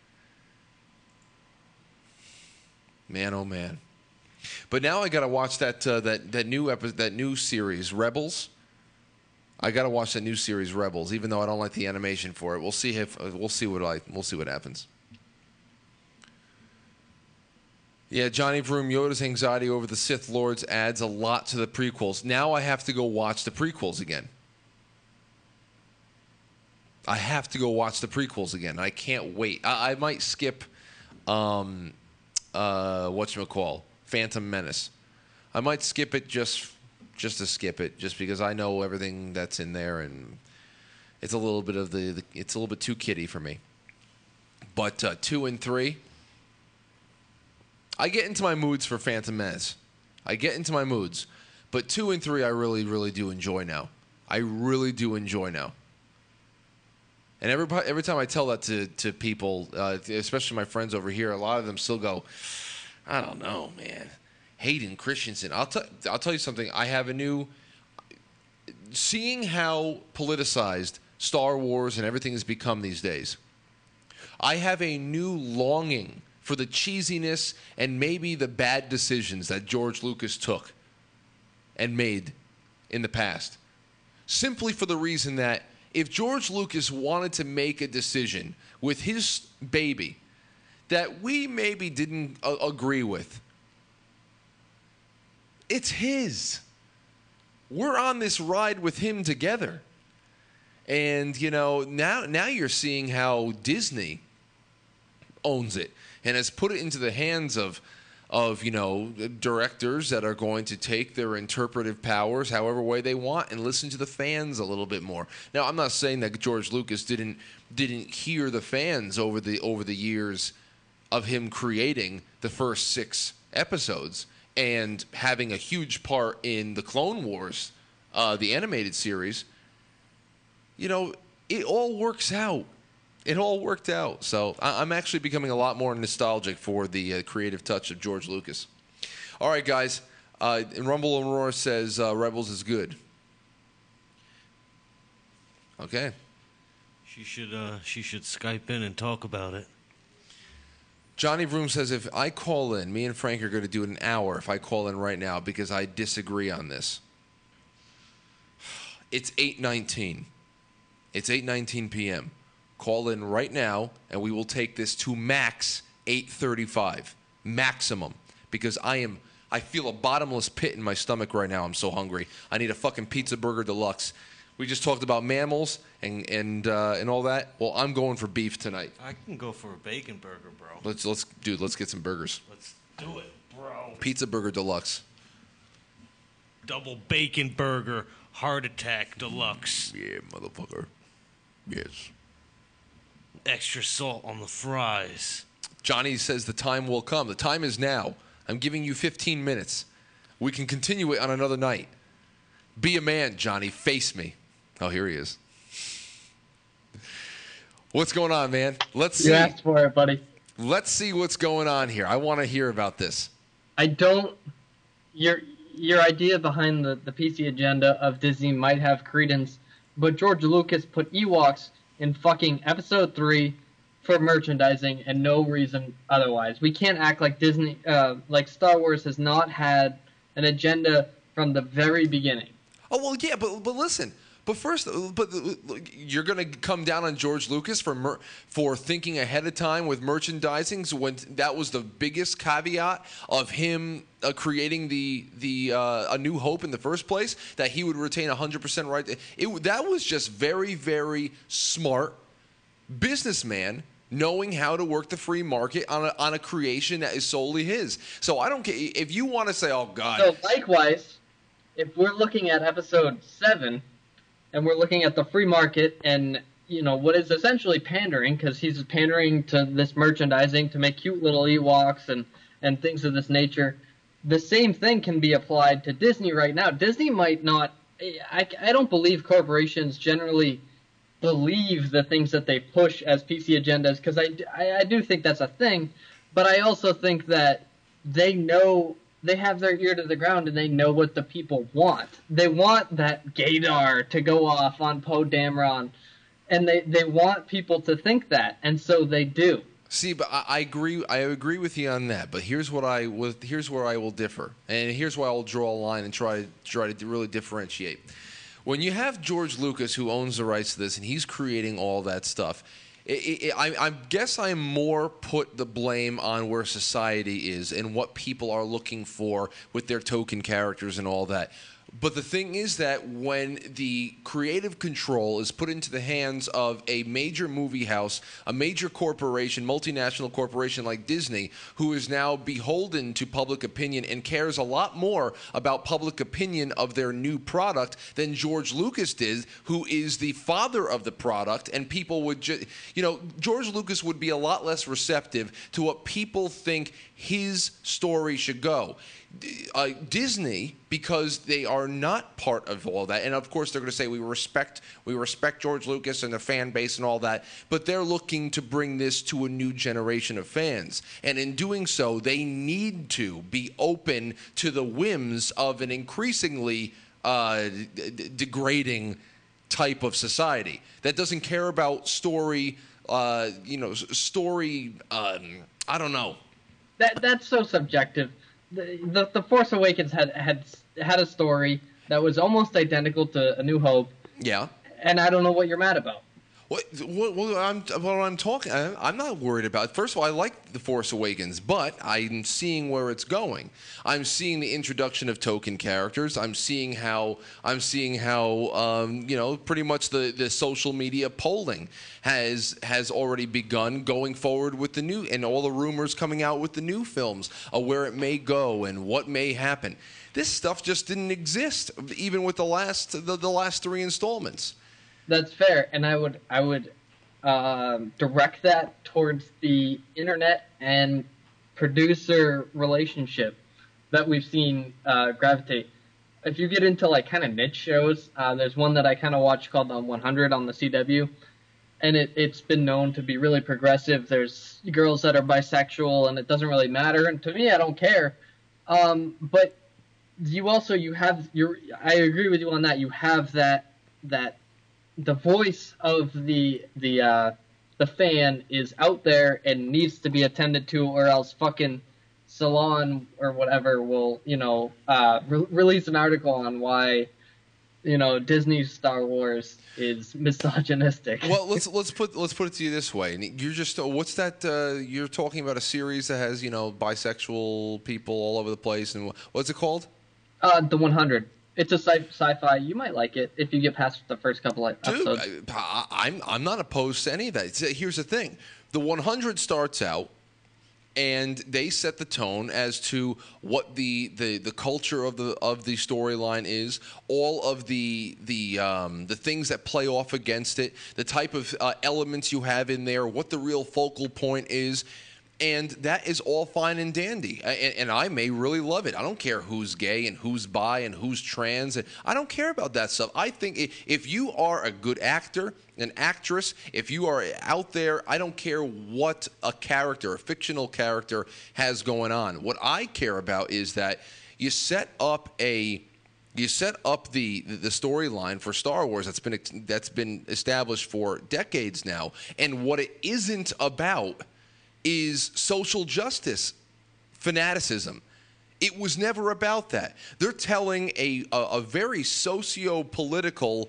Man, oh man. But now I gotta watch that, uh, that, that new episode, that new series, Rebels. I gotta watch that new series, Rebels, even though I don't like the animation for it. We'll see if uh, we'll see what I we'll see what happens. Yeah, Johnny Vroom, Yoda's anxiety over the Sith Lords adds a lot to the prequels. Now I have to go watch the prequels again. I have to go watch the prequels again. I can't wait. I, I might skip, um, uh, whatchamacall, Phantom Menace. I might skip it just, just to skip it, just because I know everything that's in there, and it's a little bit of the, the it's a little bit too kiddie for me. But uh, two and three, I get into my moods for Phantom Menace. I get into my moods. But two and three I really, really do enjoy now. I really do enjoy now. And every, every time I tell that to, to people, uh, especially my friends over here, a lot of them still go, I don't know, man. Hayden Christensen. I'll, t- I'll tell you something. I have a new... Seeing how politicized Star Wars and everything has become these days, I have a new longing for the cheesiness and maybe the bad decisions that George Lucas took and made in the past. Simply for the reason that if George Lucas wanted to make a decision with his baby that we maybe didn't uh, agree with, it's his. We're on this ride with him together. And, you know, now now you're seeing how Disney owns it and has put it into the hands of, of you know, directors that are going to take their interpretive powers however way they want and listen to the fans a little bit more. Now, I'm not saying that George Lucas didn't didn't hear the fans over the over the years of him creating the first six episodes and having a huge part in the Clone Wars, uh, the animated series. You know, it all works out. It all worked out. So I- I'm actually becoming a lot more nostalgic for the uh, creative touch of George Lucas. All right, guys. Uh, and Rumble Aurora says uh, Rebels is good. Okay. She should uh, she should Skype in and talk about it. Johnny Vroom says if I call in, me and Frank are going to do it an hour if I call in right now because I disagree on this. It's eight nineteen. It's eight nineteen p.m. Call in right now, and we will take this to max eight thirty-five. Maximum. Because I am, I feel a bottomless pit in my stomach right now. I'm so hungry. I need a fucking pizza burger deluxe. We just talked about mammals and and uh, and all that. Well, I'm going for beef tonight. I can go for a bacon burger, bro. Let's let's dude, let's get some burgers. Let's do it. bro. Pizza Burger Deluxe. Double bacon burger, heart attack deluxe. Yeah, motherfucker. Yes. Extra salt on the fries. Johnny says the time will come. The time is now. I'm giving you fifteen minutes. We can continue it on another night. Be a man, Johnny. Face me. Oh, here he is. What's going on, man? Let's see. You asked for it, buddy. Let's see what's going on here. I want to hear about this. I don't... Your your idea behind the, the P C agenda of Disney might have credence, but George Lucas put Ewoks in fucking episode three for merchandising and no reason otherwise. We can't act like Disney, uh, like Star Wars has not had an agenda from the very beginning. Oh, well, yeah, but but listen. But first, but you're going to come down on George Lucas for mer- for thinking ahead of time with merchandising when that was the biggest caveat of him uh, creating the the uh, A New Hope in the first place, that he would retain one hundred percent right. It, that was just very, very smart businessman knowing how to work the free market on a, on a creation that is solely his. So I don't care if you want to say, oh, God. So likewise, if we're looking at episode seven, and we're looking at the free market and, you know, what is essentially pandering, because he's pandering to this merchandising to make cute little Ewoks and, and things of this nature, the same thing can be applied to Disney right now. Disney might not, I, I don't believe corporations generally believe the things that they push as P C agendas, because I, I, I do think that's a thing, but I also think that they know... They have their ear to the ground and they know what the people want. They want that gaydar to go off on Poe Dameron, and they, they want people to think that, and so they do. See, but I, I agree. I agree with you on that. But here's what I with here's where I will differ, and here's where I'll draw a line and try try to really differentiate. When you have George Lucas, who owns the rights to this, and he's creating all that stuff. It, it, I, I guess I more put the blame on where society is and what people are looking for with their token characters and all that. But the thing is that when the creative control is put into the hands of a major movie house, a major corporation, multinational corporation like Disney, who is now beholden to public opinion and cares a lot more about public opinion of their new product than George Lucas did, who is the father of the product, and people would just, you know, George Lucas would be a lot less receptive to what people think his story should go. Uh, Disney, because they are not part of all that, and of course they're going to say we respect we respect George Lucas and the fan base and all that, but they're looking to bring this to a new generation of fans, and in doing so, they need to be open to the whims of an increasingly uh, d- degrading type of society that doesn't care about story, uh, you know, story. Um, I don't know. That that's so subjective. The, the The Force Awakens had had had a story that was almost identical to A New Hope. Yeah. And I don't know what you're mad about. What, what, what, I'm, what I'm talking, I'm not worried about. First of all, I like The Force Awakens, but I'm seeing where it's going. I'm seeing the introduction of token characters. I'm seeing how I'm seeing how um, you know, pretty much the, the social media polling has has already begun going forward with the new, and all the rumors coming out with the new films of where it may go and what may happen. This stuff just didn't exist, even with the last the, the last three installments. That's fair, and I would I would um, direct that towards the internet and producer relationship that we've seen uh, gravitate. If you get into like kind of niche shows, uh, there's one that I kind of watch called the one hundred on the C W, and it, it's been known to be really progressive. There's girls that are bisexual, and it doesn't really matter. And to me, I don't care. Um, but you also you have your I agree with you on that. You have that that. The voice of the the uh, the fan is out there and needs to be attended to, or else fucking Salon or whatever will, you know, uh, re- release an article on why, you know, Disney's Star Wars is misogynistic. Well, let's let's put let's put it to you this way. You're just what's that? Uh, you're talking about a series that has, you know, bisexual people all over the place, and what's it called? Uh, the one hundred. It's a sci- sci-fi. You might like it if you get past the first couple of episodes. Dude, I, I'm I'm not opposed to any of that. Here's the thing: the one hundred starts out and they set the tone as to what the the, the culture of the of the storyline is, all of the the um, the things that play off against it, the type of uh, elements you have in there, what the real focal point is. And that is all fine and dandy. And, and I may really love it. I don't care who's gay and who's bi and who's trans. And I don't care about that stuff. I think if you are a good actor, an actress, if you are out there, I don't care what a character, a fictional character, has going on. What I care about is that you set up a... You set up the the storyline for Star Wars that's been that's been established for decades now, and what it isn't about is social justice fanaticism. It was never about that. They're telling a a, a very socio-political,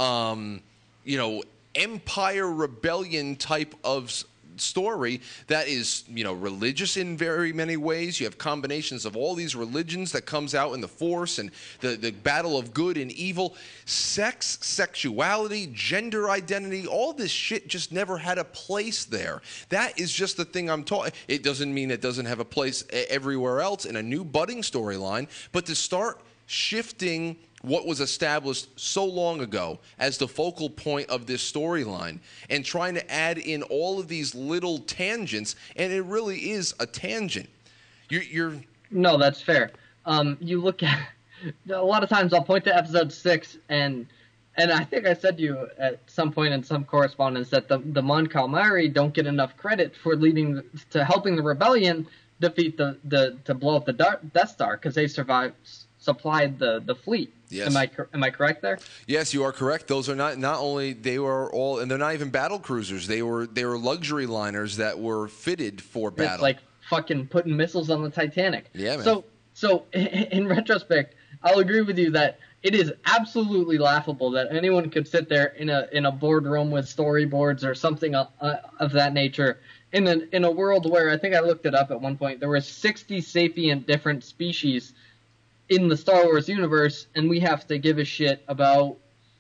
um, you know, empire rebellion type of s- story that is, you know, religious in very many ways. You have combinations of all these religions that comes out in the Force and the, the battle of good and evil. Sex, sexuality, gender identity, all this shit just never had a place there. That is just the thing I'm talking. It doesn't mean it doesn't have a place everywhere else in a new budding storyline, but to start shifting what was established so long ago as the focal point of this storyline and trying to add in all of these little tangents, and it really is a tangent. You're, you're... No, that's fair. Um, you look at a lot of times I'll point to episode six, and and I think I said to you at some point in some correspondence that the the Mon Calamari don't get enough credit for leading to helping the rebellion defeat the the to blow up the Death Star because they survived supplied the the fleet. Yes. Am I am I correct there? Yes, you are correct. Those are not not only they were all, and they're not even battle cruisers. They were they were luxury liners that were fitted for battle. It's like fucking putting missiles on the Titanic. Yeah, man. So so in retrospect, I'll agree with you that it is absolutely laughable that anyone could sit there in a in a boardroom with storyboards or something of, uh, of that nature in a in a world where I think I looked it up at one point there were sixty sapient different species in the Star Wars universe, and we have to give a shit about,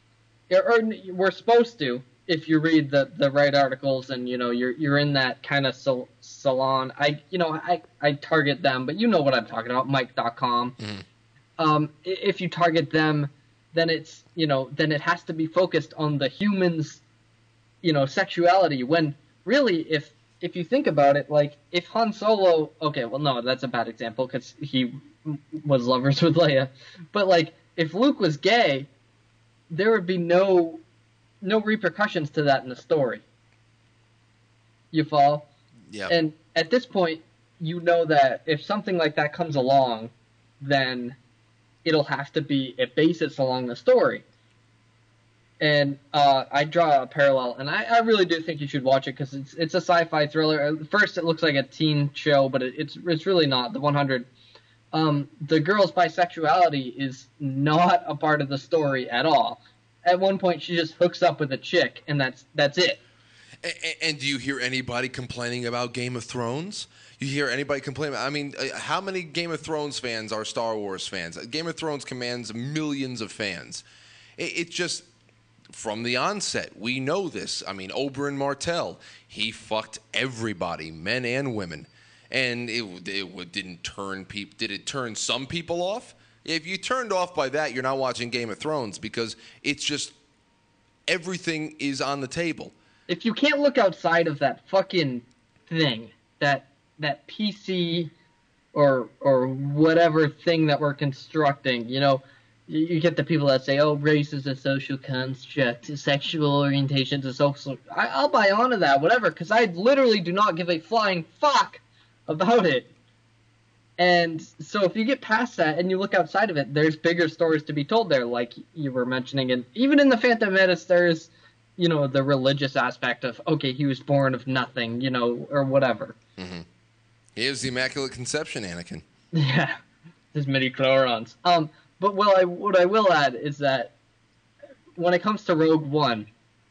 or we're supposed to, if you read the, the right articles and, you know, you're you're in that kind of sal- salon. I, you know, I, I target them, but you know what I'm talking about, Mike dot com. Mm-hmm. Um, if you target them, then it's, you know, then it has to be focused on the humans, you know, sexuality, when really, if if you think about it, like, if Han Solo, okay, well, no, that's a bad example, because he was lovers with Leia, but like if Luke was gay, there would be no no repercussions to that in the story. You follow? Yeah. And at this point, you know that if something like that comes along, then it'll have to be a basis along the story. And uh, I draw a parallel, and I, I really do think you should watch it because it's it's a sci-fi thriller. At first, it looks like a teen show, but it, it's it's really not. The one hundred. Um, the girl's bisexuality is not a part of the story at all. At one point, she just hooks up with a chick, and that's that's it. And, and do you hear anybody complaining about Game of Thrones? You hear anybody complaining? I mean, how many Game of Thrones fans are Star Wars fans? Game of Thrones commands millions of fans. It, it just, from the onset, we know this. I mean, Oberyn Martell, he fucked everybody, men and women. And it, it didn't turn people. Did it turn some people off? If you turned off by that, you're not watching Game of Thrones because it's just everything is on the table. If you can't look outside of that fucking thing, that that P C or or whatever thing that we're constructing, you know, you, you get the people that say, "Oh, race is a social construct, sexual orientation is a social." I, I'll buy onto that, whatever, because I literally do not give a flying fuck about it. And so if you get past that and you look outside of it, there's bigger stories to be told there, like you were mentioning. And even in the Phantom Menace, there's, you know, the religious aspect of, okay, he was born of nothing, you know, or whatever. Mm-hmm. Here's the Immaculate Conception, Anakin. Yeah, his midi-chlorons. Um, but what I, what I will add is that when it comes to Rogue One,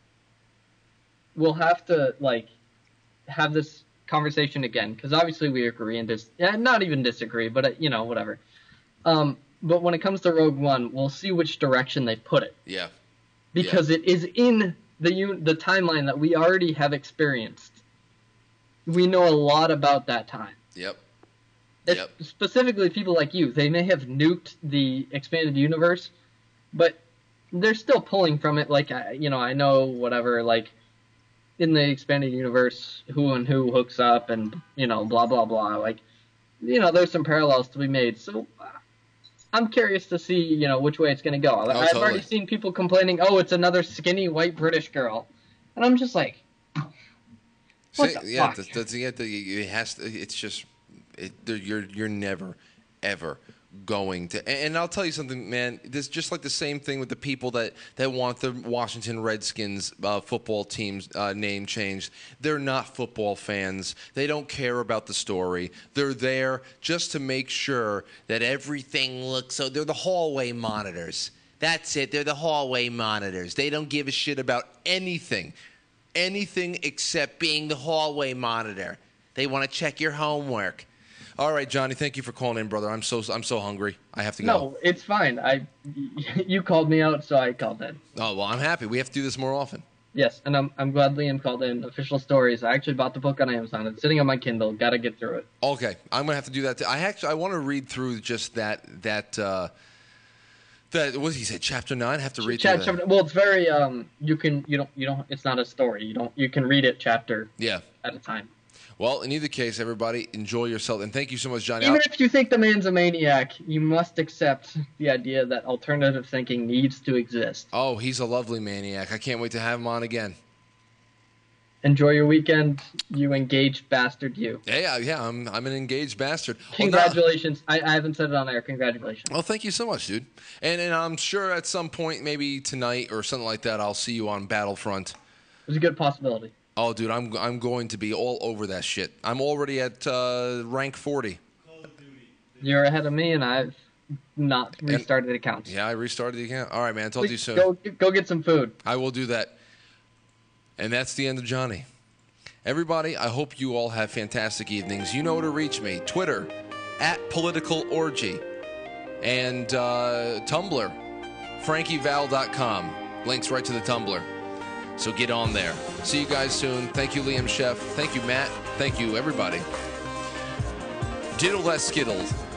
we'll have to, like, have this conversation again, because obviously we agree and dis- yeah, not even disagree, but uh, you know, whatever. Um, but when it comes to Rogue One, we'll see which direction they put it. Yeah. Because yeah. It is in the un- the timeline that we already have experienced. We know a lot about that time. Yep. It's Yep. Specifically, people like you. They may have nuked the expanded universe, but they're still pulling from it. Like, you know, I know whatever, like, in the expanded universe, who and who hooks up and, you know, blah, blah, blah. Like, you know, there's some parallels to be made. So I'm curious to see, you know, which way it's going to go. Oh, I've totally. already seen people complaining, oh, it's another skinny white British girl. And I'm just like, what See, the yeah, fuck? that's, that's, yeah, it has to, it's just, it, you're, you're never, ever going to, and I'll tell you something, man. This just like the same thing with the people that, that want the Washington Redskins uh, football team's uh, name changed. They're not football fans. They don't care about the story. They're there just to make sure that everything looks so. They're the hallway monitors. That's it. They're the hallway monitors. They don't give a shit about anything, anything except being the hallway monitor. They want to check your homework. All right, Johnny, thank you for calling in, brother. I'm so I'm so hungry. I have to go. No, it's fine. I, you called me out, so I called in. Oh, well, I'm happy. We have to do this more often. Yes, and I'm I'm glad Liam called in. Official Stories. I actually bought the book on Amazon. It's sitting on my Kindle. Got to get through it. Okay, I'm gonna have to do that. Too. I actually I want to read through just that that uh, that what did he say? Chapter nine. I have to read Cha- through chapter, that. well, it's very um. You can you don't you don't. It's not a story. You don't you can read it chapter Yeah. at a time. Well, in either case, everybody enjoy yourself, and thank you so much, Johnny. Even I'll- if you think the man's a maniac, you must accept the idea that alternative thinking needs to exist. Oh, he's a lovely maniac. I can't wait to have him on again. Enjoy your weekend, you engaged bastard. You. Yeah, yeah, I'm I'm an engaged bastard. Well, no- Congratulations. I, I haven't said it on air. Congratulations. Well, thank you so much, dude. And and I'm sure at some point, maybe tonight or something like that, I'll see you on Battlefront. There's a good possibility. Oh, dude, I'm I'm going to be all over that shit. I'm already at uh, rank forty. You're ahead of me, and I've not restarted accounts. Yeah, I restarted the account. All right, man. Talk to you soon. Go go get some food. I will do that. And that's the end of Johnny. Everybody, I hope you all have fantastic evenings. You know where to reach me. Twitter, at Political Orgy. And uh, Tumblr, frankie val dot com. Links right to the Tumblr. So get on there. See you guys soon. Thank you, Liam Chef. Thank you, Matt. Thank you, everybody. Diddle that skittled.